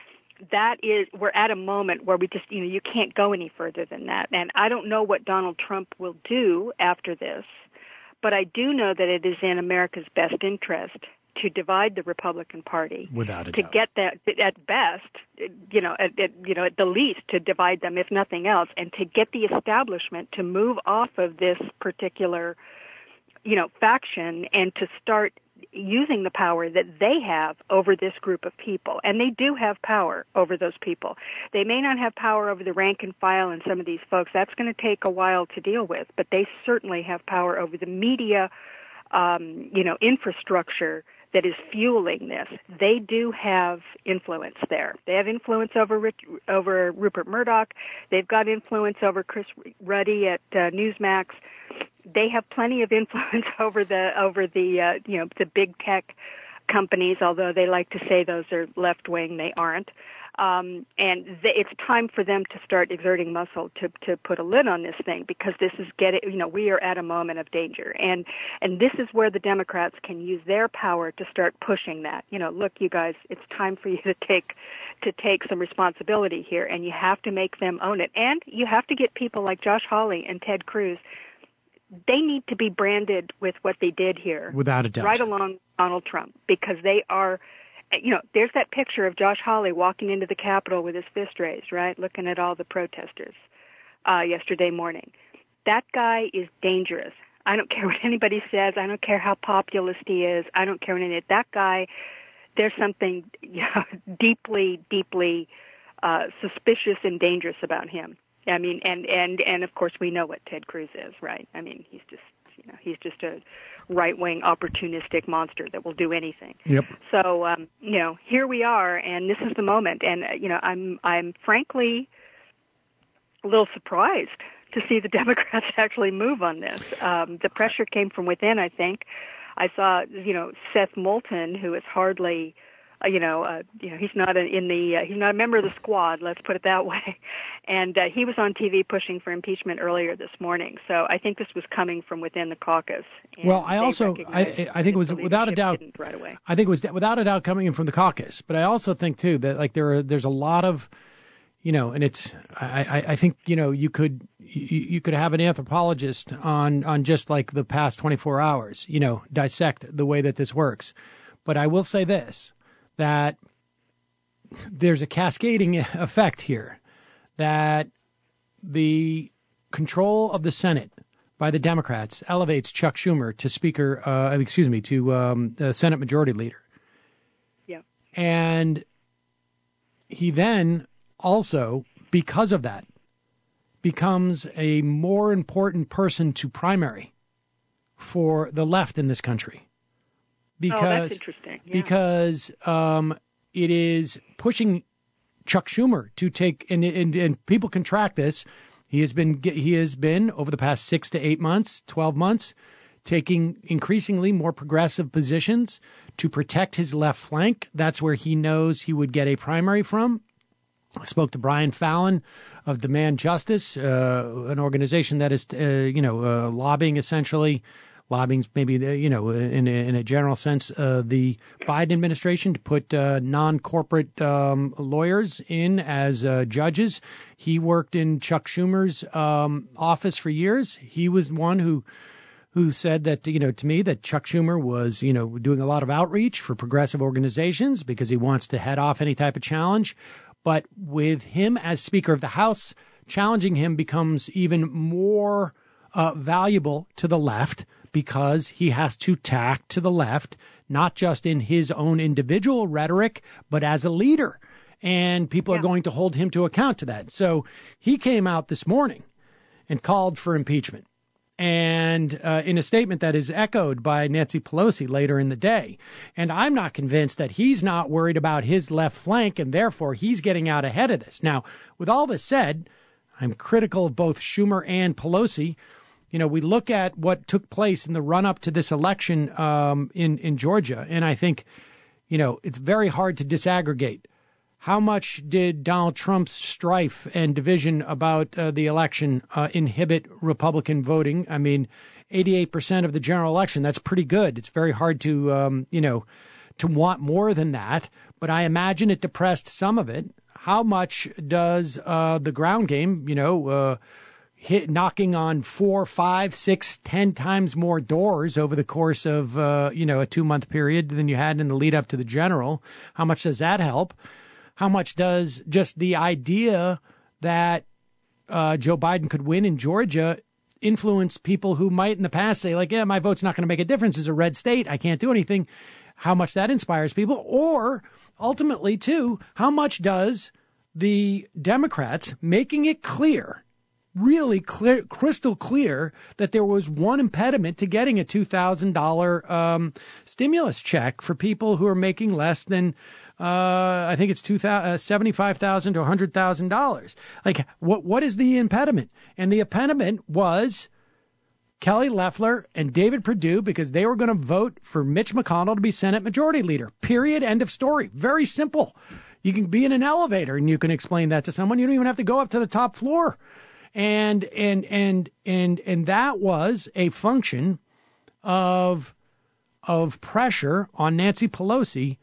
That is, we're at a moment where we just, you know, you can't go any further than that. And I don't know what Donald Trump will do after this, but I do know that it is in America's best interest to divide the Republican Party, Without a to doubt. get that at best, you know, at, at you know at the least to divide them, if nothing else, and to get the establishment to move off of this particular, you know, faction and to start using the power that they have over this group of people. And they do have power over those people. They may not have power over the rank and file and some of these folks. That's going to take a while to deal with, but they certainly have power over the media, um, you know, infrastructure that is fueling this. They do have influence there. They have influence over Rich, over Rupert Murdoch. They've got influence over Chris Ruddy at uh, Newsmax. They have plenty of influence over the over the uh, you know the big tech companies. Although they like to say those are left wing, they aren't. Um, and th- it's time for them to start exerting muscle to, to put a lid on this thing, because this is getting, you know, we are at a moment of danger. And, and this is where the Democrats can use their power to start pushing that. You know, look, you guys, it's time for you to take, to take some responsibility here, and you have to make them own it. And you have to get people like Josh Hawley and Ted Cruz. They need to be branded with what they did here. Without a doubt. Right along Donald Trump, because they are, you know, there's that picture of Josh Hawley walking into the Capitol with his fist raised, right, looking at all the protesters uh, yesterday morning. That guy is dangerous. I don't care what anybody says. I don't care how populist he is. I don't care what any. That guy, there's something you know, deeply, deeply uh, suspicious and dangerous about him. I mean, and, and, and of course we know what Ted Cruz is, right? I mean, he's just, you know, he's just a right-wing opportunistic monster that will do anything. Yep. So, um, you know, here we are, and this is the moment. And, uh, you know, I'm, I'm frankly a little surprised to see the Democrats actually move on this. Um, the pressure came from within, I think. I saw, you know, Seth Moulton, who is hardly uh, you know, uh, you know, he's not a, in the uh, he's not a member of the squad. Let's put it that way. And uh, he was on T V pushing for impeachment earlier this morning. So I think this was coming from within the caucus. Well, I also I, I think it was without a doubt. Right away. I think it was without a doubt coming in from the caucus. But I also think too that like there are there's a lot of, you know, and it's I, I, I think you know you could you, you could have an anthropologist on on just like the past twenty-four hours, you know, dissect the way that this works. But I will say this, that there's a cascading effect here, that the control of the Senate by the Democrats elevates Chuck Schumer to Speaker, uh, excuse me, to um, the Senate Majority Leader. Yeah. And he then also, because of that, becomes a more important person to primary for the left in this country. Because, oh, that's interesting. Yeah. Because um, it is pushing Chuck Schumer to take, and, and and people can track this. He has been he has been over the past six to eight months, twelve months, taking increasingly more progressive positions to protect his left flank. That's where he knows he would get a primary from. I spoke to Brian Fallon of Demand Justice, uh, an organization that is, uh, you know, uh, lobbying essentially. Lobbying, maybe, you know, in a, in a general sense, uh, the Biden administration to put uh, non-corporate um, lawyers in as uh, judges. He worked in Chuck Schumer's um, office for years. He was one who who said that, you know, to me, that Chuck Schumer was, you know, doing a lot of outreach for progressive organizations because he wants to head off any type of challenge. But with him as Speaker of the House, challenging him becomes even more uh, valuable to the left, because he has to tack to the left, not just in his own individual rhetoric, but as a leader. And people yeah. are going to hold him to account to that. So he came out this morning and called for impeachment. And uh, in a statement that is echoed by Nancy Pelosi later in the day. And I'm not convinced that he's not worried about his left flank, and therefore he's getting out ahead of this. Now, with all this said, I'm critical of both Schumer and Pelosi. You know, we look at what took place in the run-up to this election um, in, in Georgia, and I think, you know, it's very hard to disaggregate. How much did Donald Trump's strife and division about uh, the election uh, inhibit Republican voting? I mean, eighty-eight percent of the general election, that's pretty good. It's very hard to, um, you know, to want more than that, but I imagine it depressed some of it. How much does uh, the ground game, you know, uh, hit knocking on four, five, six, ten times more doors over the course of, uh, you know, a two month period than you had in the lead up to the general? How much does that help? How much does just the idea that uh, Joe Biden could win in Georgia influence people who might in the past say, like, yeah, my vote's not going to make a difference. It's a red state. I can't do anything. How much that inspires people? Or ultimately, too, how much does the Democrats making it clear, really clear, crystal clear, that there was one impediment to getting a two thousand dollars um, stimulus check for people who are making less than, uh, I think it's two thousand, uh, seventy-five thousand dollars to one hundred thousand dollars. Like, what what is the impediment? And the impediment was Kelly Loeffler and David Perdue, because they were going to vote for Mitch McConnell to be Senate Majority Leader. Period. End of story. Very simple. You can be in an elevator and you can explain that to someone. You don't even have to go up to the top floor. And and and and and that was a function of of pressure on Nancy Pelosi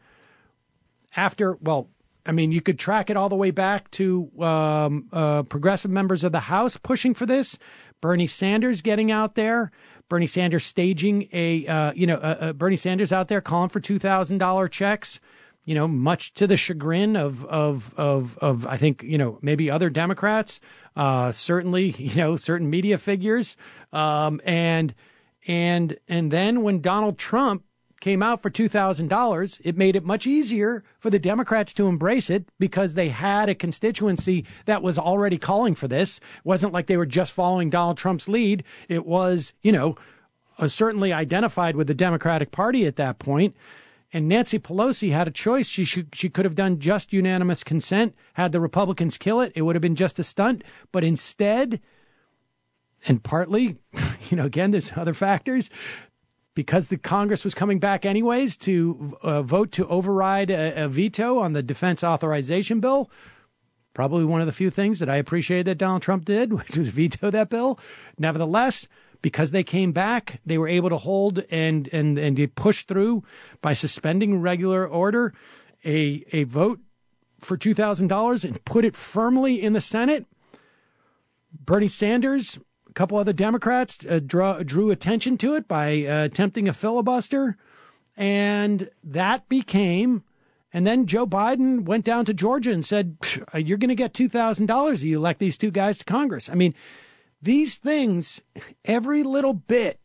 after, well, I mean, you could track it all the way back to um, uh, progressive members of the House pushing for this, Bernie Sanders getting out there, Bernie Sanders staging a, uh, you know, uh, uh, Bernie Sanders out there calling for two thousand dollars checks. You know, much to the chagrin of, of, of, of, I think, you know, maybe other Democrats, uh, certainly, you know, certain media figures. Um, and, and, and then when Donald Trump came out for two thousand dollars, it made it much easier for the Democrats to embrace it because they had a constituency that was already calling for this. It wasn't like they were just following Donald Trump's lead. It was, you know, uh, certainly identified with the Democratic Party at that point. And Nancy Pelosi had a choice. She should, she could have done just unanimous consent. Had the Republicans kill it, it would have been just a stunt. But instead, and partly, you know, again, there's other factors, because the Congress was coming back anyways to uh, vote to override a, a veto on the defense authorization bill. Probably one of the few things that I appreciated that Donald Trump did, which was veto that bill. Nevertheless, because they came back, they were able to hold and and and push through by suspending regular order a a vote for two thousand dollars and put it firmly in the Senate. Bernie Sanders, a couple other Democrats uh, draw, drew attention to it by uh, attempting a filibuster, and that became. And then Joe Biden went down to Georgia and said, you're going to get two thousand dollars if you elect these two guys to Congress. I mean, these things, every little bit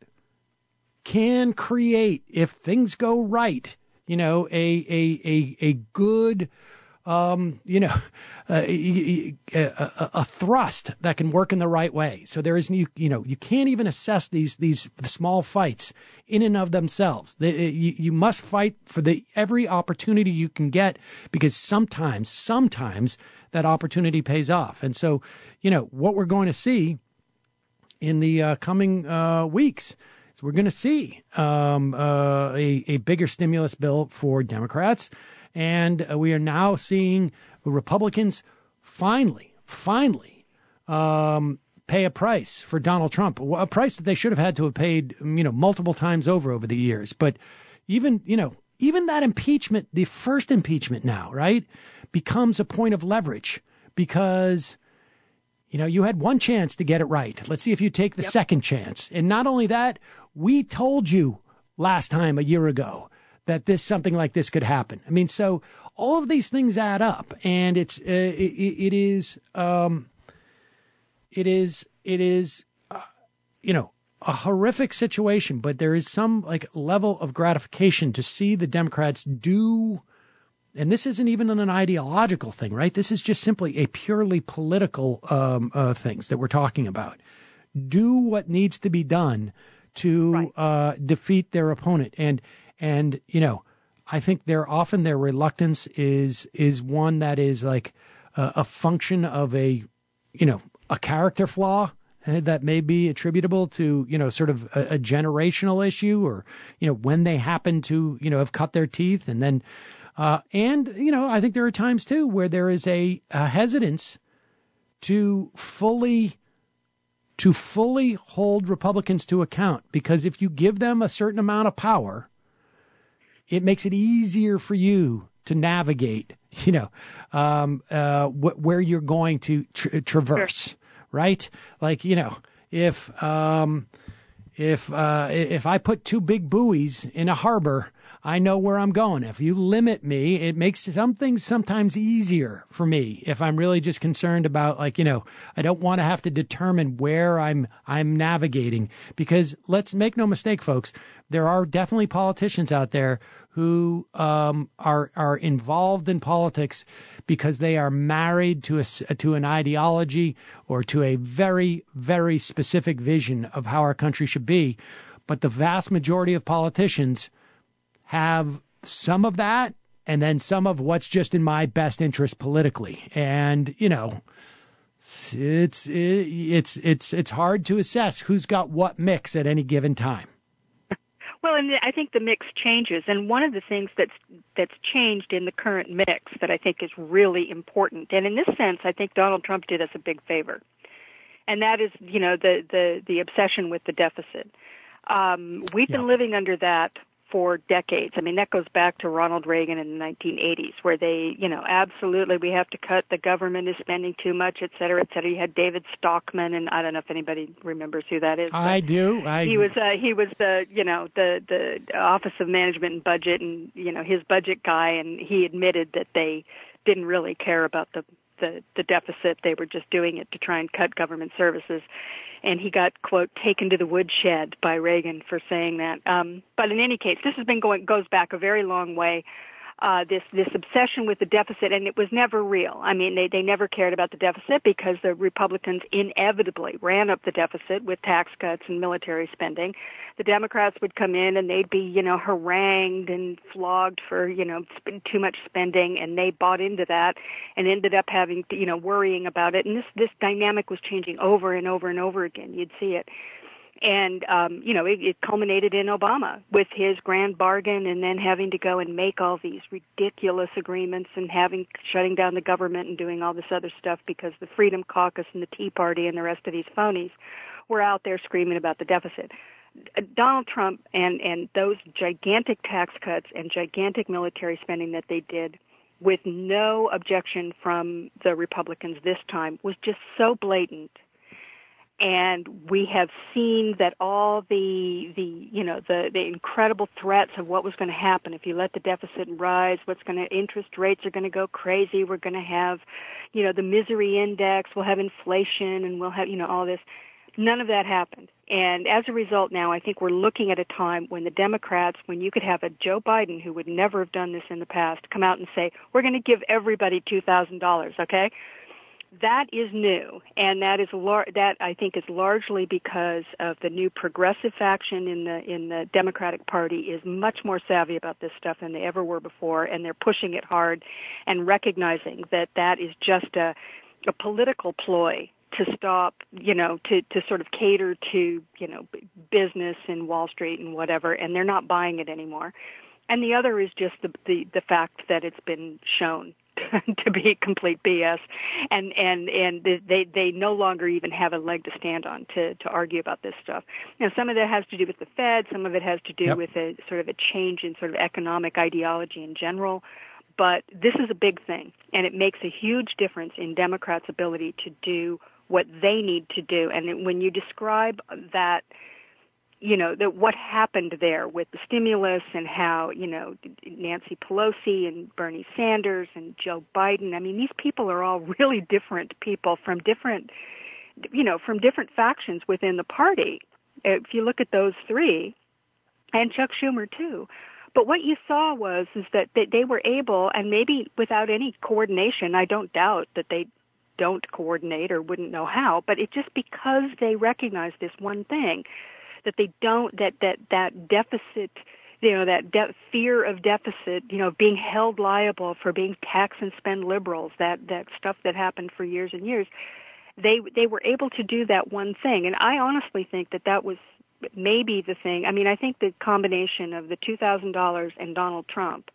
can create, if things go right, you know, a a a, a good, um, you know, a, a, a thrust that can work in the right way. So there is, you, you know, you can't even assess these these small fights in and of themselves. They, you, you must fight for the every opportunity you can get, because sometimes, sometimes that opportunity pays off. And so, you know, what we're going to see in the uh, coming uh, weeks is we're going to see um, uh, a, a bigger stimulus bill for Democrats. And uh, we are now seeing Republicans finally, finally um, pay a price for Donald Trump, a price that they should have had to have paid, you know, multiple times over over the years. But even, you know, even that impeachment, the first impeachment now, right, becomes a point of leverage because, you know, you had one chance to get it right. Let's see if you take the yep. second chance. And not only that, we told you last time a year ago that this something like this could happen. I mean, so all of these things add up, and it's uh, it, it is um, it is it is uh, you know, a horrific situation, but there is some like level of gratification to see the Democrats do. And this isn't even an ideological thing, right? This is just simply a purely political um, uh, things that we're talking about. Do what needs to be done to right. uh, defeat their opponent, and. And, you know, I think they're often their reluctance is is one that is like a, a function of a, you know, a character flaw that may be attributable to, you know, sort of a, a generational issue, or, you know, when they happen to, you know, have cut their teeth. And then uh, and, you know, I think there are times, too, where there is a, a hesitance to fully to fully hold Republicans to account, because if you give them a certain amount of power, it makes it easier for you to navigate, you know, um, uh, wh- where you're going to tra- traverse, sure. right? Like, you know, if um, if uh, if I put two big buoys in a harbor, I know where I'm going. If you limit me, it makes some things sometimes easier for me. If I'm really just concerned about, like, you know, I don't want to have to determine where I'm I'm navigating, because let's make no mistake, folks, there are definitely politicians out there who um, are are involved in politics because they are married to a to an ideology or to a very, very specific vision of how our country should be. But the vast majority of politicians have some of that, and then some of what's just in my best interest politically. And, you know, it's it's it's it's hard to assess who's got what mix at any given time. Well, and I think the mix changes, and one of the things that's that's changed in the current mix that I think is really important, and in this sense, I think Donald Trump did us a big favor, and that is, you know, the the, the obsession with the deficit. Um, we've yeah. been living under that for decades. I mean, that goes back to Ronald Reagan in the nineteen eighties, where they, you know, absolutely, we have to cut, the government is spending too much, et cetera, et cetera. You had David Stockman, and I don't know if anybody remembers who that is. I do. I he was uh, he was the, you know, the, the Office of Management and Budget, and, you know, his budget guy, and he admitted that they didn't really care about the, the, the deficit. They were just doing it to try and cut government services. And he got, quote, taken to the woodshed by Reagan for saying that. Um, but in any case, this has been going goes back a very long way. Uh, this this obsession with the deficit, and it was never real. I mean, they they never cared about the deficit because the Republicans inevitably ran up the deficit with tax cuts and military spending. The Democrats would come in and they'd be, you know, harangued and flogged for, you know, too much spending, and they bought into that and ended up having, you know, worrying about it. And this this dynamic was changing over and over and over again. You'd see it. And, um, you know, it, it culminated in Obama with his grand bargain and then having to go and make all these ridiculous agreements and having shutting down the government and doing all this other stuff because the Freedom Caucus and the Tea Party and the rest of these phonies were out there screaming about the deficit. Donald Trump and, and those gigantic tax cuts and gigantic military spending that they did with no objection from the Republicans this time was just so blatant. And we have seen that all the, the you know, the, the incredible threats of what was going to happen if you let the deficit rise, what's going to, interest rates are going to go crazy, we're going to have, you know, the misery index, we'll have inflation, and we'll have, you know, all this. None of that happened. And as a result now, I think we're looking at a time when the Democrats, when you could have a Joe Biden, who would never have done this in the past, come out and say, we're going to give everybody two thousand dollars, okay? That is new, and that is lar- that I think is largely because of the new progressive faction in the in the Democratic Party is much more savvy about this stuff than they ever were before, and they're pushing it hard and recognizing that that is just a a political ploy to stop, you know, to to sort of cater to, you know, business and Wall Street and whatever, and they're not buying it anymore. And the other is just the the, the fact that it's been shown to be complete B S, and and and they they no longer even have a leg to stand on to to argue about this stuff. Now, some of that has to do with the Fed, some of it has to do yep. with a sort of a change in sort of economic ideology in general. But this is a big thing, and it makes a huge difference in Democrats' ability to do what they need to do. And when you describe that, you know, that what happened there with the stimulus and how, you know, Nancy Pelosi and Bernie Sanders and Joe Biden, I mean, these people are all really different people from different, you know, from different factions within the party. If you look at those three, and Chuck Schumer too. But what you saw was is that they, they were able, and maybe without any coordination, I don't doubt that they don't coordinate or wouldn't know how, but it just because they recognize this one thing, that they don't, that, that, that deficit, you know, that de- fear of deficit, you know, being held liable for being tax and spend liberals, that, that stuff that happened for years and years, they, they were able to do that one thing. And I honestly think that that was maybe the thing. I mean, I think the combination of the two thousand dollars and Donald Trump,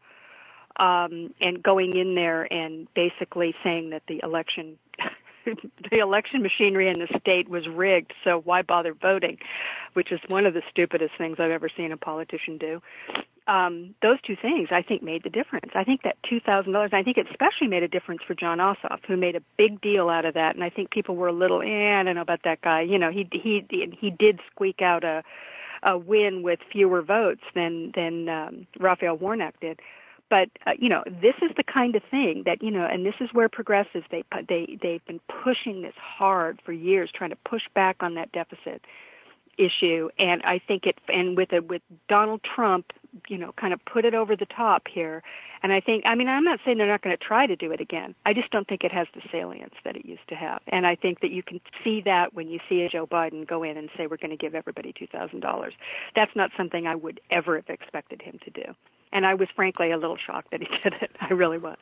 um, and going in there and basically saying that the election, the election machinery in the state was rigged, so why bother voting, which is one of the stupidest things I've ever seen a politician do. Um, those two things, I think, made the difference. I think that two thousand dollars, I think it especially made a difference for Jon Ossoff, who made a big deal out of that. And I think people were a little, eh, I don't know about that guy. You know, he he he did squeak out a a win with fewer votes than than um, Raphael Warnock did. But uh, you know, this is the kind of thing that, you know, and this is where progressives they they they've been pushing this hard for years, trying to push back on that deficit issue. And I think it, and with it, with Donald Trump, you know, kind of put it over the top here. And I think, I mean, I'm not saying they're not going to try to do it again. I just don't think it has the salience that it used to have. And I think that you can see that when you see a Joe Biden go in and say, we're going to give everybody two thousand dollars. That's not something I would ever have expected him to do. And I was frankly a little shocked that he did it. I really was.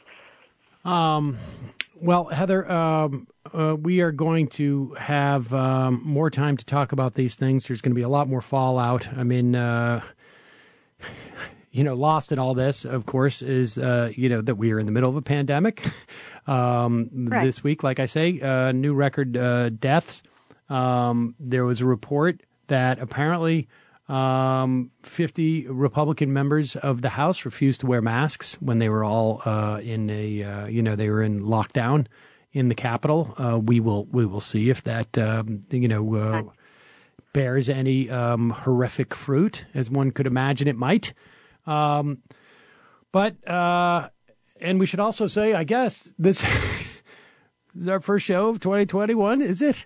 Um, well, Heather, um, uh, we are going to have um, more time to talk about these things. There's going to be a lot more fallout. I mean, uh, you know, lost in all this, of course, is, uh, you know, that we are in the middle of a pandemic. um, right. This week, like I say, uh, new record uh, deaths. Um, there was a report that apparently Um, fifty Republican members of the House refused to wear masks when they were all uh, in a, uh, you know, they were in lockdown in the Capitol. Uh, we will we will see if that, um, you know, uh, bears any um, horrific fruit, as one could imagine it might. Um, but, uh, and we should also say, I guess, this is our first show of twenty twenty-one, is it?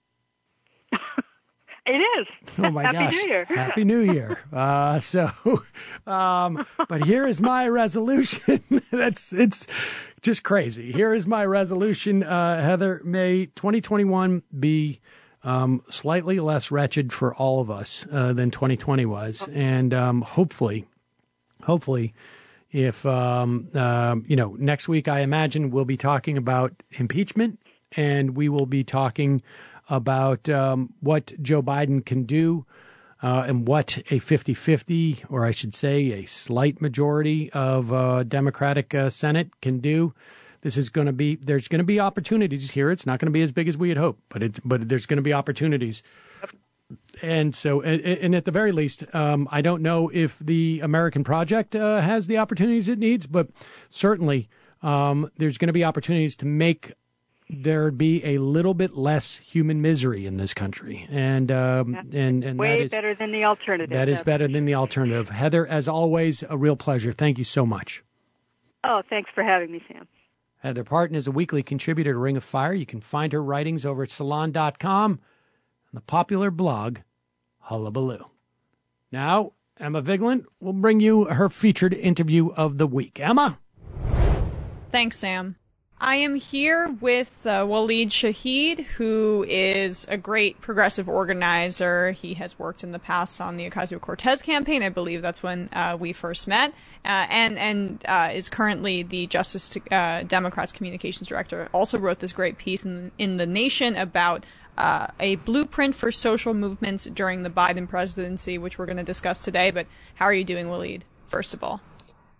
It is. Oh, my Happy gosh. New Year. Happy New Year. Uh, so, um, but here is my resolution. That's, it's just crazy. Here is my resolution, uh, Heather. May twenty twenty-one be um, slightly less wretched for all of us uh, than twenty twenty was. And um, hopefully, hopefully, if, um, uh, you know, next week, I imagine we'll be talking about impeachment, and we will be talking about um, what Joe Biden can do uh, and what a fifty-fifty, or I should say a slight majority of uh, Democratic uh, Senate can do. This is going to be, there's going to be opportunities here. It's not going to be as big as we had hoped, but it's, but there's going to be opportunities. And so, and, and at the very least, um, I don't know if the American Project uh, has the opportunities it needs, but certainly um, there's going to be opportunities to make there be a little bit less human misery in this country. And, um, and, and way that is, better than the alternative. That is better than the alternative. Heather, as always, a real pleasure. Thank you so much. Oh, thanks for having me, Sam. Heather Parton is a weekly contributor to Ring of Fire. You can find her writings over at salon dot com and the popular blog Hullabaloo. Now, Emma Vigeland will bring you her featured interview of the week. Emma? Thanks, Sam. I am here with uh, Waleed Shahid, who is a great progressive organizer. He has worked in the past on the Ocasio-Cortez campaign. I believe that's when uh, we first met, uh, and and uh, is currently the Justice uh, Democrats Communications Director. Also wrote this great piece in, in The Nation about uh, a blueprint for social movements during the Biden presidency, which we're going to discuss today. But how are you doing, Waleed, first of all?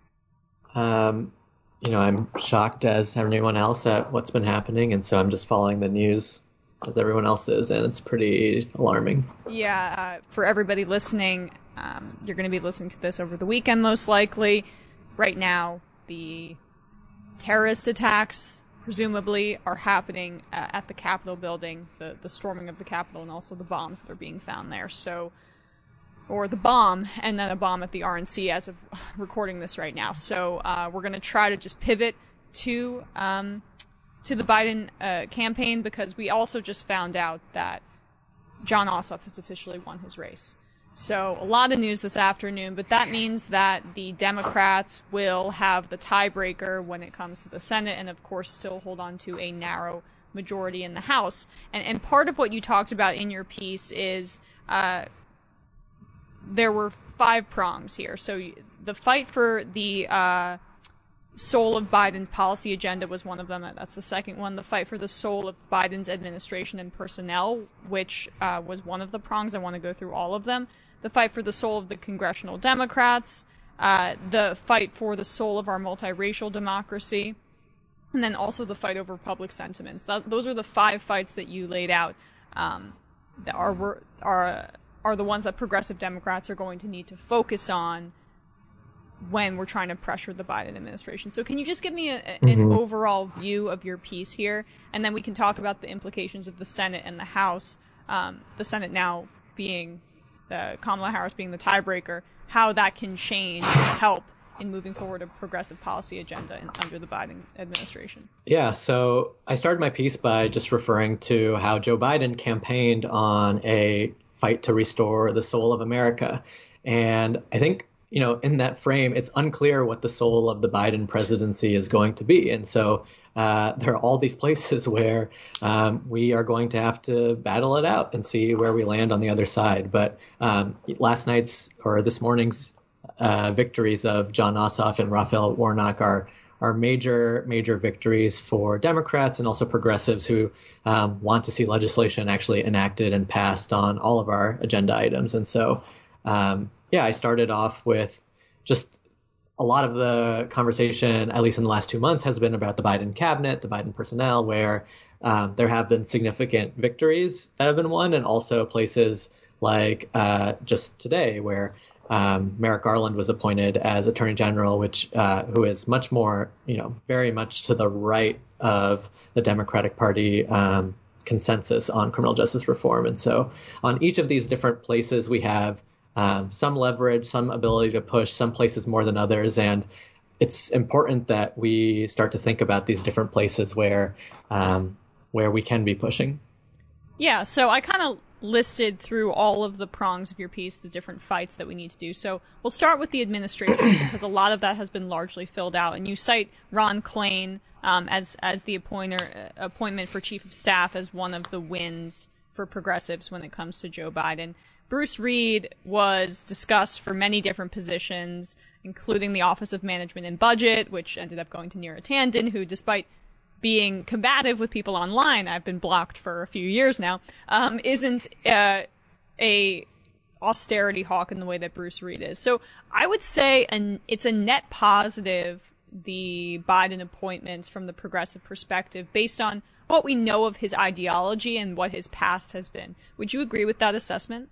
Um. You know, I'm shocked as everyone else at what's been happening, and so I'm just following the news as everyone else is, and it's pretty alarming. Yeah, uh, for everybody listening, um, you're going to be listening to this over the weekend most likely. Right now, the terrorist attacks, presumably, are happening uh, at the Capitol building, the, the storming of the Capitol, and also the bombs that are being found there. So, or the bomb, and then a bomb at the R N C as of recording this right now. So uh, we're going to try to just pivot to um, to the Biden uh, campaign, because we also just found out that Jon Ossoff has officially won his race. So a lot of news this afternoon, but that means that the Democrats will have the tiebreaker when it comes to the Senate, and of course still hold on to a narrow majority in the House. And, and part of what you talked about in your piece is uh, there were five prongs here. So the fight for the uh, soul of Biden's policy agenda was one of them. That's the second one. The fight for the soul of Biden's administration and personnel, which uh, was one of the prongs. I want to go through all of them. The fight for the soul of the congressional Democrats, uh, the fight for the soul of our multiracial democracy, and then also the fight over public sentiments. That, those are the five fights that you laid out um, that are are are the ones that progressive Democrats are going to need to focus on when we're trying to pressure the Biden administration. So can you just give me a, a, mm-hmm. an overall view of your piece here, and then we can talk about the implications of the Senate and the House, um, the Senate now being, uh, Kamala Harris being the tiebreaker, how that can change and help in moving forward a progressive policy agenda in, under the Biden administration. Yeah, so I started my piece by just referring to how Joe Biden campaigned on a fight to restore the soul of America. And I think, you know, in that frame, it's unclear what the soul of the Biden presidency is going to be. And so uh, there are all these places where um, we are going to have to battle it out and see where we land on the other side. But um, last night's or this morning's uh, victories of Jon Ossoff and Raphael Warnock are are major, major victories for Democrats and also progressives who um, want to see legislation actually enacted and passed on all of our agenda items. And so, um, yeah, I started off with just a lot of the conversation, at least in the last two months, has been about the Biden cabinet, the Biden personnel, where um, there have been significant victories that have been won, and also places like uh, just today where Um, Merrick Garland was appointed as Attorney General, which uh, who is much more, you know, very much to the right of the Democratic Party um, consensus on criminal justice reform. And so on each of these different places, we have um, some leverage, some ability to push, some places more than others. And it's important that we start to think about these different places where um, where we can be pushing. Yeah, so I kind of listed through all of the prongs of your piece, the different fights that we need to do. So we'll start with the administration, because a lot of that has been largely filled out. And you cite Ron Klain um, as as the appointer, uh, appointment for chief of staff as one of the wins for progressives when it comes to Joe Biden. Bruce Reed was discussed for many different positions, including the Office of Management and Budget, which ended up going to Neera Tanden, who, despite being combative with people online, I've been blocked for a few years now, um, isn't uh, a austerity hawk in the way that Bruce Reed is. So I would say an, it's a net positive, the Biden appointments from the progressive perspective, based on what we know of his ideology and what his past has been. Would you agree with that assessment?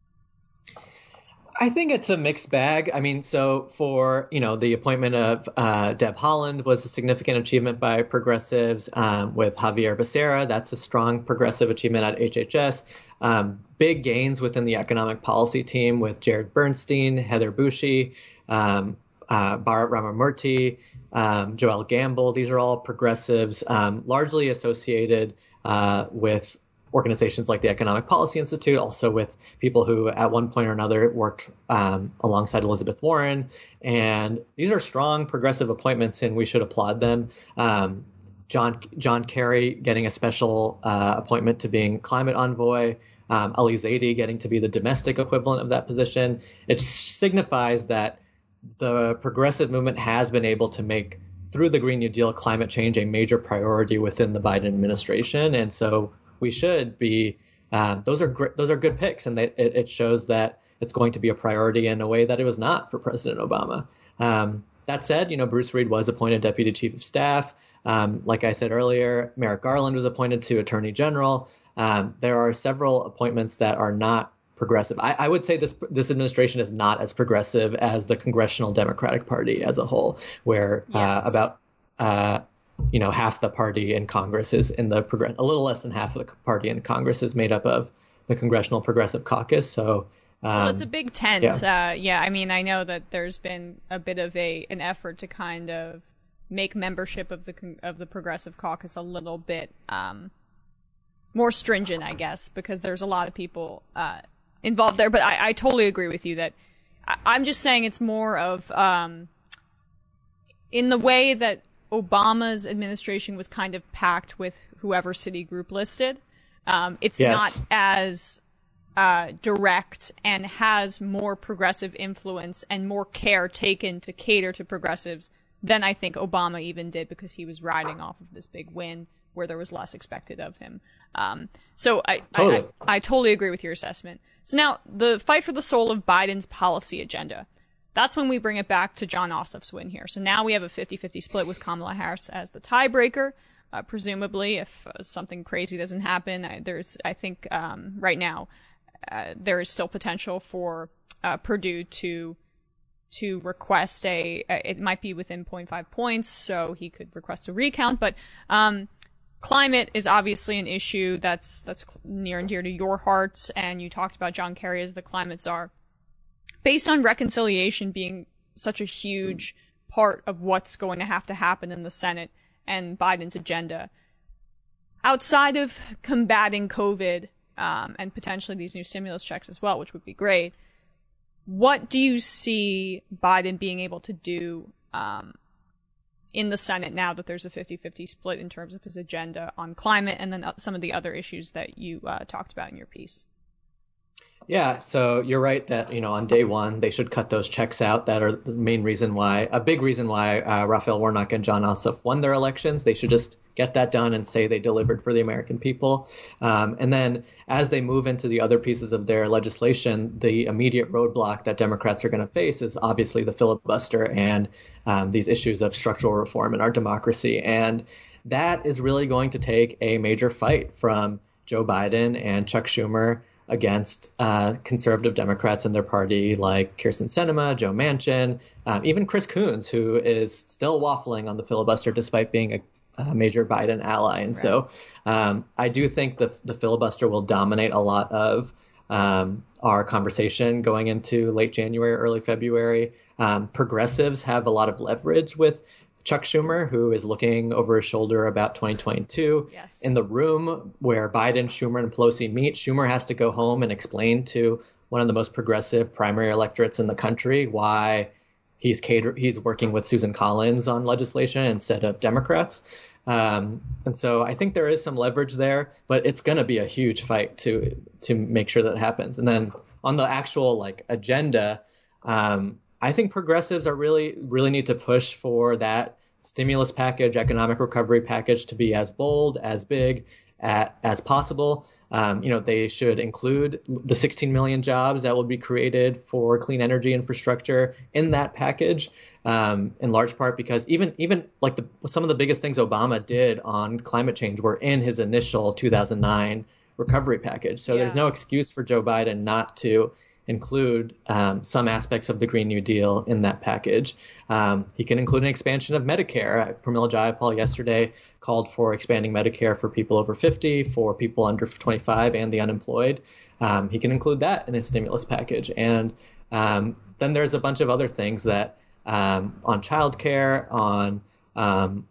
I think it's a mixed bag. I mean, so for, you know, the appointment of uh, Deb Haaland was a significant achievement by progressives. Um, with Javier Becerra, that's a strong progressive achievement at H H S. Um, big gains within the economic policy team with Jared Bernstein, Heather Bushi, um, uh, Bharat Ramamurthy, um, Joel Gamble. These are all progressives, um, largely associated uh, with organizations like the Economic Policy Institute, also with people who at one point or another worked um, alongside Elizabeth Warren. And these are strong progressive appointments, and we should applaud them. Um, John John Kerry getting a special uh, appointment to being climate envoy, um, Ali Zaidi getting to be the domestic equivalent of that position. It signifies that the progressive movement has been able to make, through the Green New Deal, climate change a major priority within the Biden administration. And so we should be, uh, those are gr- those are good picks, and they, it, it shows that it's going to be a priority in a way that it was not for President Obama. Um, that said, you know, Bruce Reed was appointed Deputy Chief of Staff. Um, like I said earlier, Merrick Garland was appointed to Attorney General. Um, there are several appointments that are not progressive. I, I would say this this administration is not as progressive as the Congressional Democratic Party as a whole, where Yes. uh, about uh, you know half the party in Congress is in the progress, a little less than half of the party in Congress is made up of the Congressional Progressive Caucus. So. Um, Well, it's a big tent. yeah. Uh, yeah, I mean, I know that there's been a bit of a an effort to kind of make membership of the con- of the Progressive Caucus a little bit um, more stringent, I guess, because there's a lot of people uh, involved there. But I, I totally agree with you that I, I'm just saying it's more of um, in the way that Obama's administration was kind of packed with whoever Citigroup listed. Um, it's Yes. not as Uh, direct and has more progressive influence and more care taken to cater to progressives than I think Obama even did, because he was riding off of this big win where there was less expected of him. Um, so I, Totally. I, I, I totally agree with your assessment. So now the fight for the soul of Biden's policy agenda. That's when we bring it back to Jon Ossoff's win here. So now we have a fifty-fifty split with Kamala Harris as the tiebreaker. Uh, presumably, if uh, something crazy doesn't happen, I, there's, I think, um, right now, Uh, there is still potential for uh, Perdue to to request a, a. It might be within zero point five points, so he could request a recount. But um, climate is obviously an issue that's that's near and dear to your heart, and you talked about John Kerry as the climate czar. Based on reconciliation being such a huge part of what's going to have to happen in the Senate and Biden's agenda, outside of combating COVID. Um, and potentially these new stimulus checks as well, which would be great. What do you see Biden being able to do um, in the Senate now that there's a fifty-fifty split in terms of his agenda on climate and then some of the other issues that you uh, talked about in your piece? Yeah, so you're right that, you know, on day one, they should cut those checks out. That are the main reason why, a big reason why uh, Raphael Warnock and Jon Ossoff won their elections. They should just get that done and say they delivered for the American people. Um, and then as they move into the other pieces of their legislation, the immediate roadblock that Democrats are going to face is obviously the filibuster and um, these issues of structural reform in our democracy. And that is really going to take a major fight from Joe Biden and Chuck Schumer against uh, conservative Democrats in their party like Kyrsten Sinema, Joe Manchin, um, even Chris Coons, who is still waffling on the filibuster despite being a, a major Biden ally. And right. so um, I do think the, the filibuster will dominate a lot of um, our conversation going into late January, early February. Um, progressives have a lot of leverage with Chuck Schumer, who is looking over his shoulder about twenty twenty-two. Yes. In the room where Biden, Schumer, and Pelosi meet, Schumer has to go home and explain to one of the most progressive primary electorates in the country why he's cater- he's working with Susan Collins on legislation instead of Democrats. Um, and so I think there is some leverage there, but it's going to be a huge fight to to make sure that happens. And then on the actual like agenda, um, I think progressives are really, really need to push for that stimulus package, economic recovery package to be as bold, as big at, as possible. Um, you know, they should include the sixteen million jobs that will be created for clean energy infrastructure in that package, um, in large part because even even like the, some of the biggest things Obama did on climate change were in his initial two thousand nine recovery package. So yeah. There's no excuse for Joe Biden not to include um, some aspects of the Green New Deal in that package. Um, he can include an expansion of Medicare. Pramila Jayapal yesterday called for expanding Medicare for people over fifty, for people under twenty-five, and the unemployed. Um, he can include that in his stimulus package. And um, then there's a bunch of other things that um, on childcare, on um,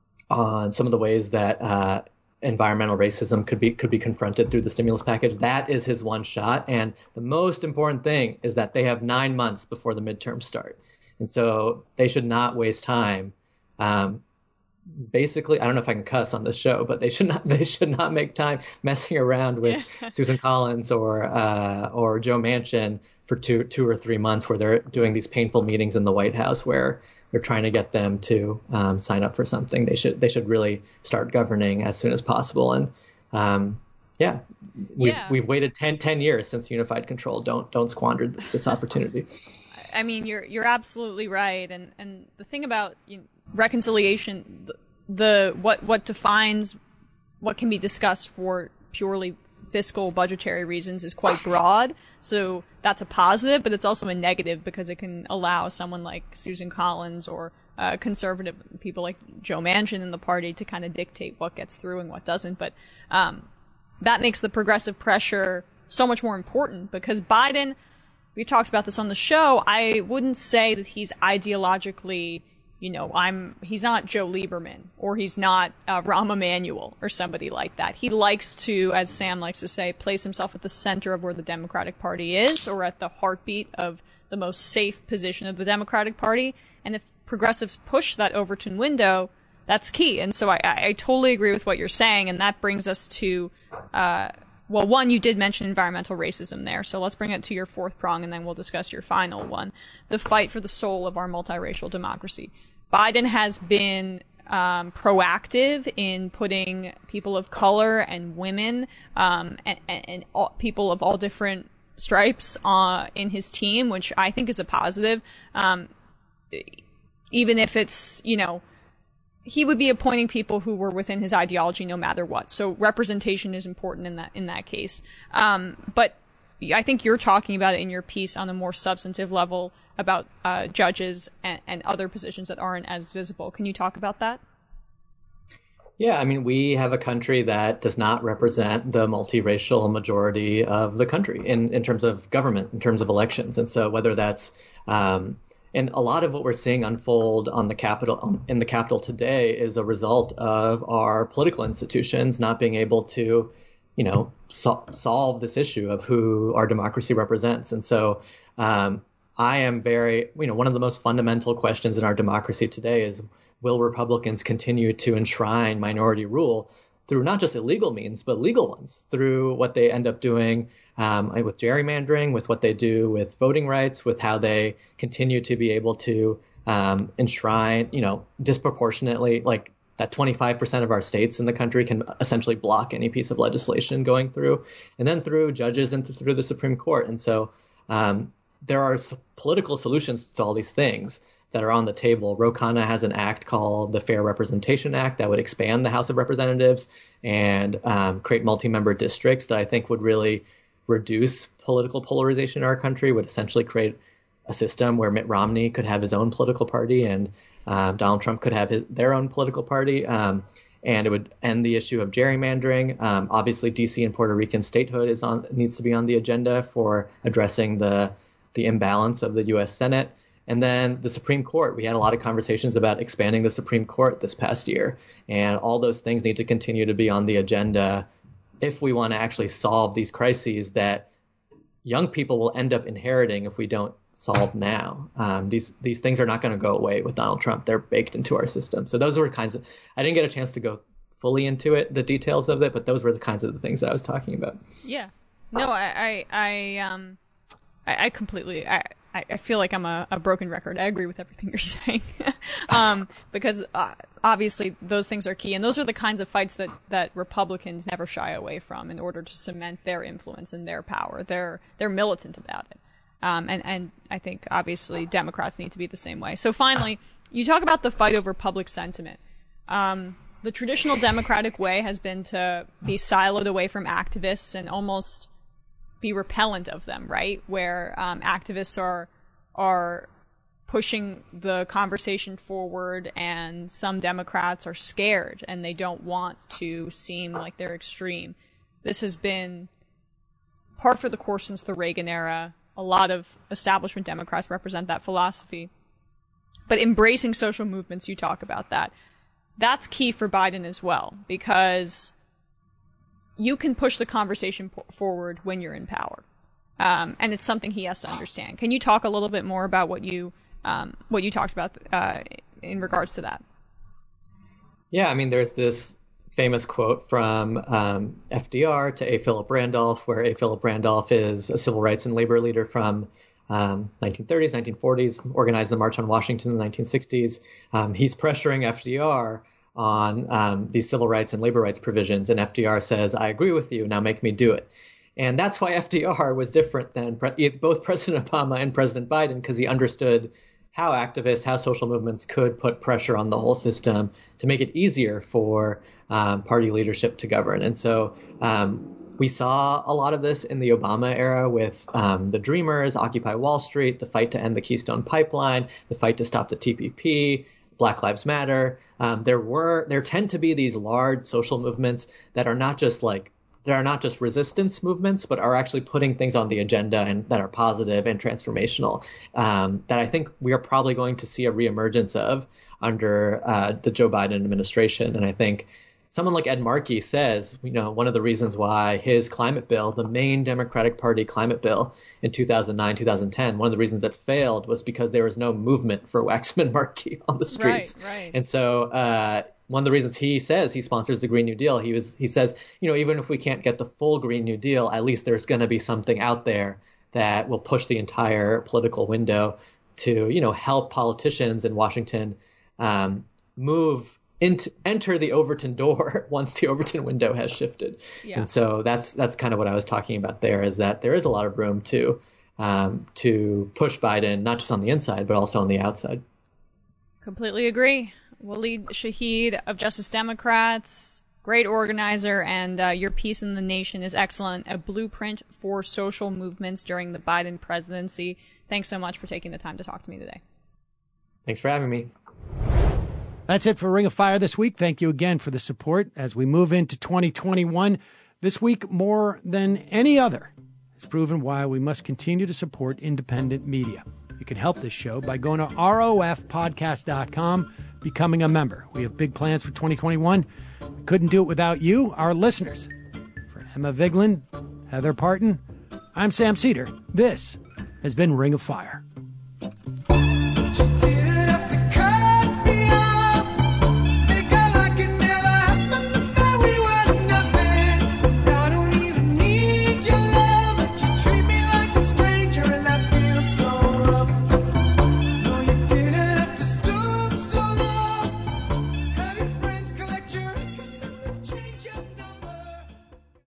on some of the ways that uh, environmental racism could be could be confronted through the stimulus package. That is his one shot. And the most important thing is that they have nine months before the midterms start. And so they should not waste time. Um, basically, I don't know if I can cuss on this show, but they should not they should not make time messing around with Susan Collins or uh, or Joe Manchin for two two or three months where they're doing these painful meetings in the White House where they're trying to get them to um, sign up for something. They should they should really start governing as soon as possible. And um, yeah, we've, yeah. we've waited ten, ten years since unified control. Don't don't squander this opportunity. I mean, you're you're absolutely right. And and the thing about you know, reconciliation, the, the what what defines what can be discussed for purely fiscal budgetary reasons is quite broad. So that's a positive, but it's also a negative because it can allow someone like Susan Collins or uh, conservative people like Joe Manchin in the party to kind of dictate what gets through and what doesn't. But um, that makes the progressive pressure so much more important because Biden, we talked about this on the show, I wouldn't say that he's ideologically, you know, I'm, he's not Joe Lieberman or he's not uh, Rahm Emanuel or somebody like that. He likes to, as Sam likes to say, place himself at the center of where the Democratic Party is or at the heartbeat of the most safe position of the Democratic Party. And if progressives push that Overton window, that's key. And so I, I totally agree with what you're saying. And that brings us to, uh, well, one, you did mention environmental racism there. So let's bring it to your fourth prong and then we'll discuss your final one. The fight for the soul of our multiracial democracy. Biden has been um, proactive in putting people of color and women um, and, and, and all, people of all different stripes uh, in his team, which I think is a positive. Um, even if it's, you know, he would be appointing people who were within his ideology no matter what. So representation is important in that in that case. Um, but I think you're talking about it in your piece on a more substantive level about uh, judges and, and other positions that aren't as visible. Can you talk about that? Yeah, I mean, we have a country that does not represent the multiracial majority of the country in, in terms of government, in terms of elections. And so whether that's um, and a lot of what we're seeing unfold on the Capitol in the Capitol today is a result of our political institutions not being able to, you know, so- solve this issue of who our democracy represents. And so um, I am very, you know, one of the most fundamental questions in our democracy today is, will Republicans continue to enshrine minority rule through not just illegal means, but legal ones, through what they end up doing um, with gerrymandering, with what they do with voting rights, with how they continue to be able to um, enshrine, you know, disproportionately, like that twenty-five percent of our states in the country can essentially block any piece of legislation going through, and then through judges and through the Supreme Court. And so um, there are political solutions to all these things that are on the table. Ro Khanna has an act called the Fair Representation Act that would expand the House of Representatives and um, create multi-member districts that I think would really reduce political polarization in our country, would essentially create a system where Mitt Romney could have his own political party and um, Donald Trump could have his, their own political party. Um, and it would end the issue of gerrymandering. Um, obviously, D C and Puerto Rican statehood is on needs to be on the agenda for addressing the the imbalance of the U S Senate. And then the Supreme Court, we had a lot of conversations about expanding the Supreme Court this past year. And all those things need to continue to be on the agenda if we want to actually solve these crises that young people will end up inheriting if we don't solve now. Um, these these things are not going to go away with Donald Trump. They're baked into our system. So those were kinds of, I didn't get a chance to go fully into it, the details of it, but those were the kinds of the things that I was talking about. Yeah. No, I, I, I um, I, I completely, I, I, I feel like I'm a, a broken record. I agree with everything you're saying. um, because uh, obviously those things are key. And those are the kinds of fights that, that Republicans never shy away from in order to cement their influence and their power. They're, they're militant about it. Um, and, and I think obviously Democrats need to be the same way. So finally, you talk about the fight over public sentiment. Um, the traditional Democratic way has been to be siloed away from activists and almost be repellent of them, right? Where um, activists are are pushing the conversation forward, and some Democrats are scared and they don't want to seem like they're extreme. This has been par for the course since the Reagan era. A lot of establishment Democrats represent that philosophy. But embracing social movements, you talk about that. That's key for Biden as well, because you can push the conversation p- forward when you're in power. Um, and it's something he has to understand. Can you talk a little bit more about what you um, what you talked about uh, in regards to that? Yeah, I mean, there's this famous quote from um, F D R to A. Philip Randolph, where A. Philip Randolph is a civil rights and labor leader from um, nineteen thirties, nineteen forties, organized the March on Washington in the nineteen sixties. Um, he's pressuring F D R on um, these civil rights and labor rights provisions, and F D R says, I agree with you, now make me do it. And that's why F D R was different than pre- both President Obama and President Biden, because he understood how activists, how social movements could put pressure on the whole system to make it easier for um, party leadership to govern. And so um, we saw a lot of this in the Obama era with um, the Dreamers, Occupy Wall Street, the fight to end the Keystone Pipeline, the fight to stop the T P P, Black Lives Matter. Um, there were there tend to be these large social movements that are not just like There are not just resistance movements, but are actually putting things on the agenda and that are positive and transformational, um, that I think we are probably going to see a reemergence of under uh, the Joe Biden administration. And I think someone like Ed Markey says, you know, one of the reasons why his climate bill, the main Democratic Party climate bill in two thousand nine, two thousand ten, one of the reasons it failed was because there was no movement for Waxman Markey on the streets. Right, right. And so uh, one of the reasons he says he sponsors the Green New Deal, he was he says, you know, even if we can't get the full Green New Deal, at least there's going to be something out there that will push the entire political window to, you know, help politicians in Washington um, move into enter the Overton door once the Overton window has shifted. Yeah. And so that's that's kind of what I was talking about there, is that there is a lot of room to um, to push Biden, not just on the inside, but also on the outside. Completely agree. Waleed Shahid of Justice Democrats, great organizer, and uh, your piece in The Nation is excellent. A blueprint for social movements during the Biden presidency. Thanks so much for taking the time to talk to me today. Thanks for having me. That's it for Ring of Fire this week. Thank you again for the support as we move into twenty twenty-one. This week, more than any other, has proven why we must continue to support independent media. You can help this show by going to R O F podcast dot com, becoming a member. We have big plans for twenty twenty-one. We couldn't do it without you, our listeners. For Emma Vigeland, Heather Parton, I'm Sam Cedar. This has been Ring of Fire.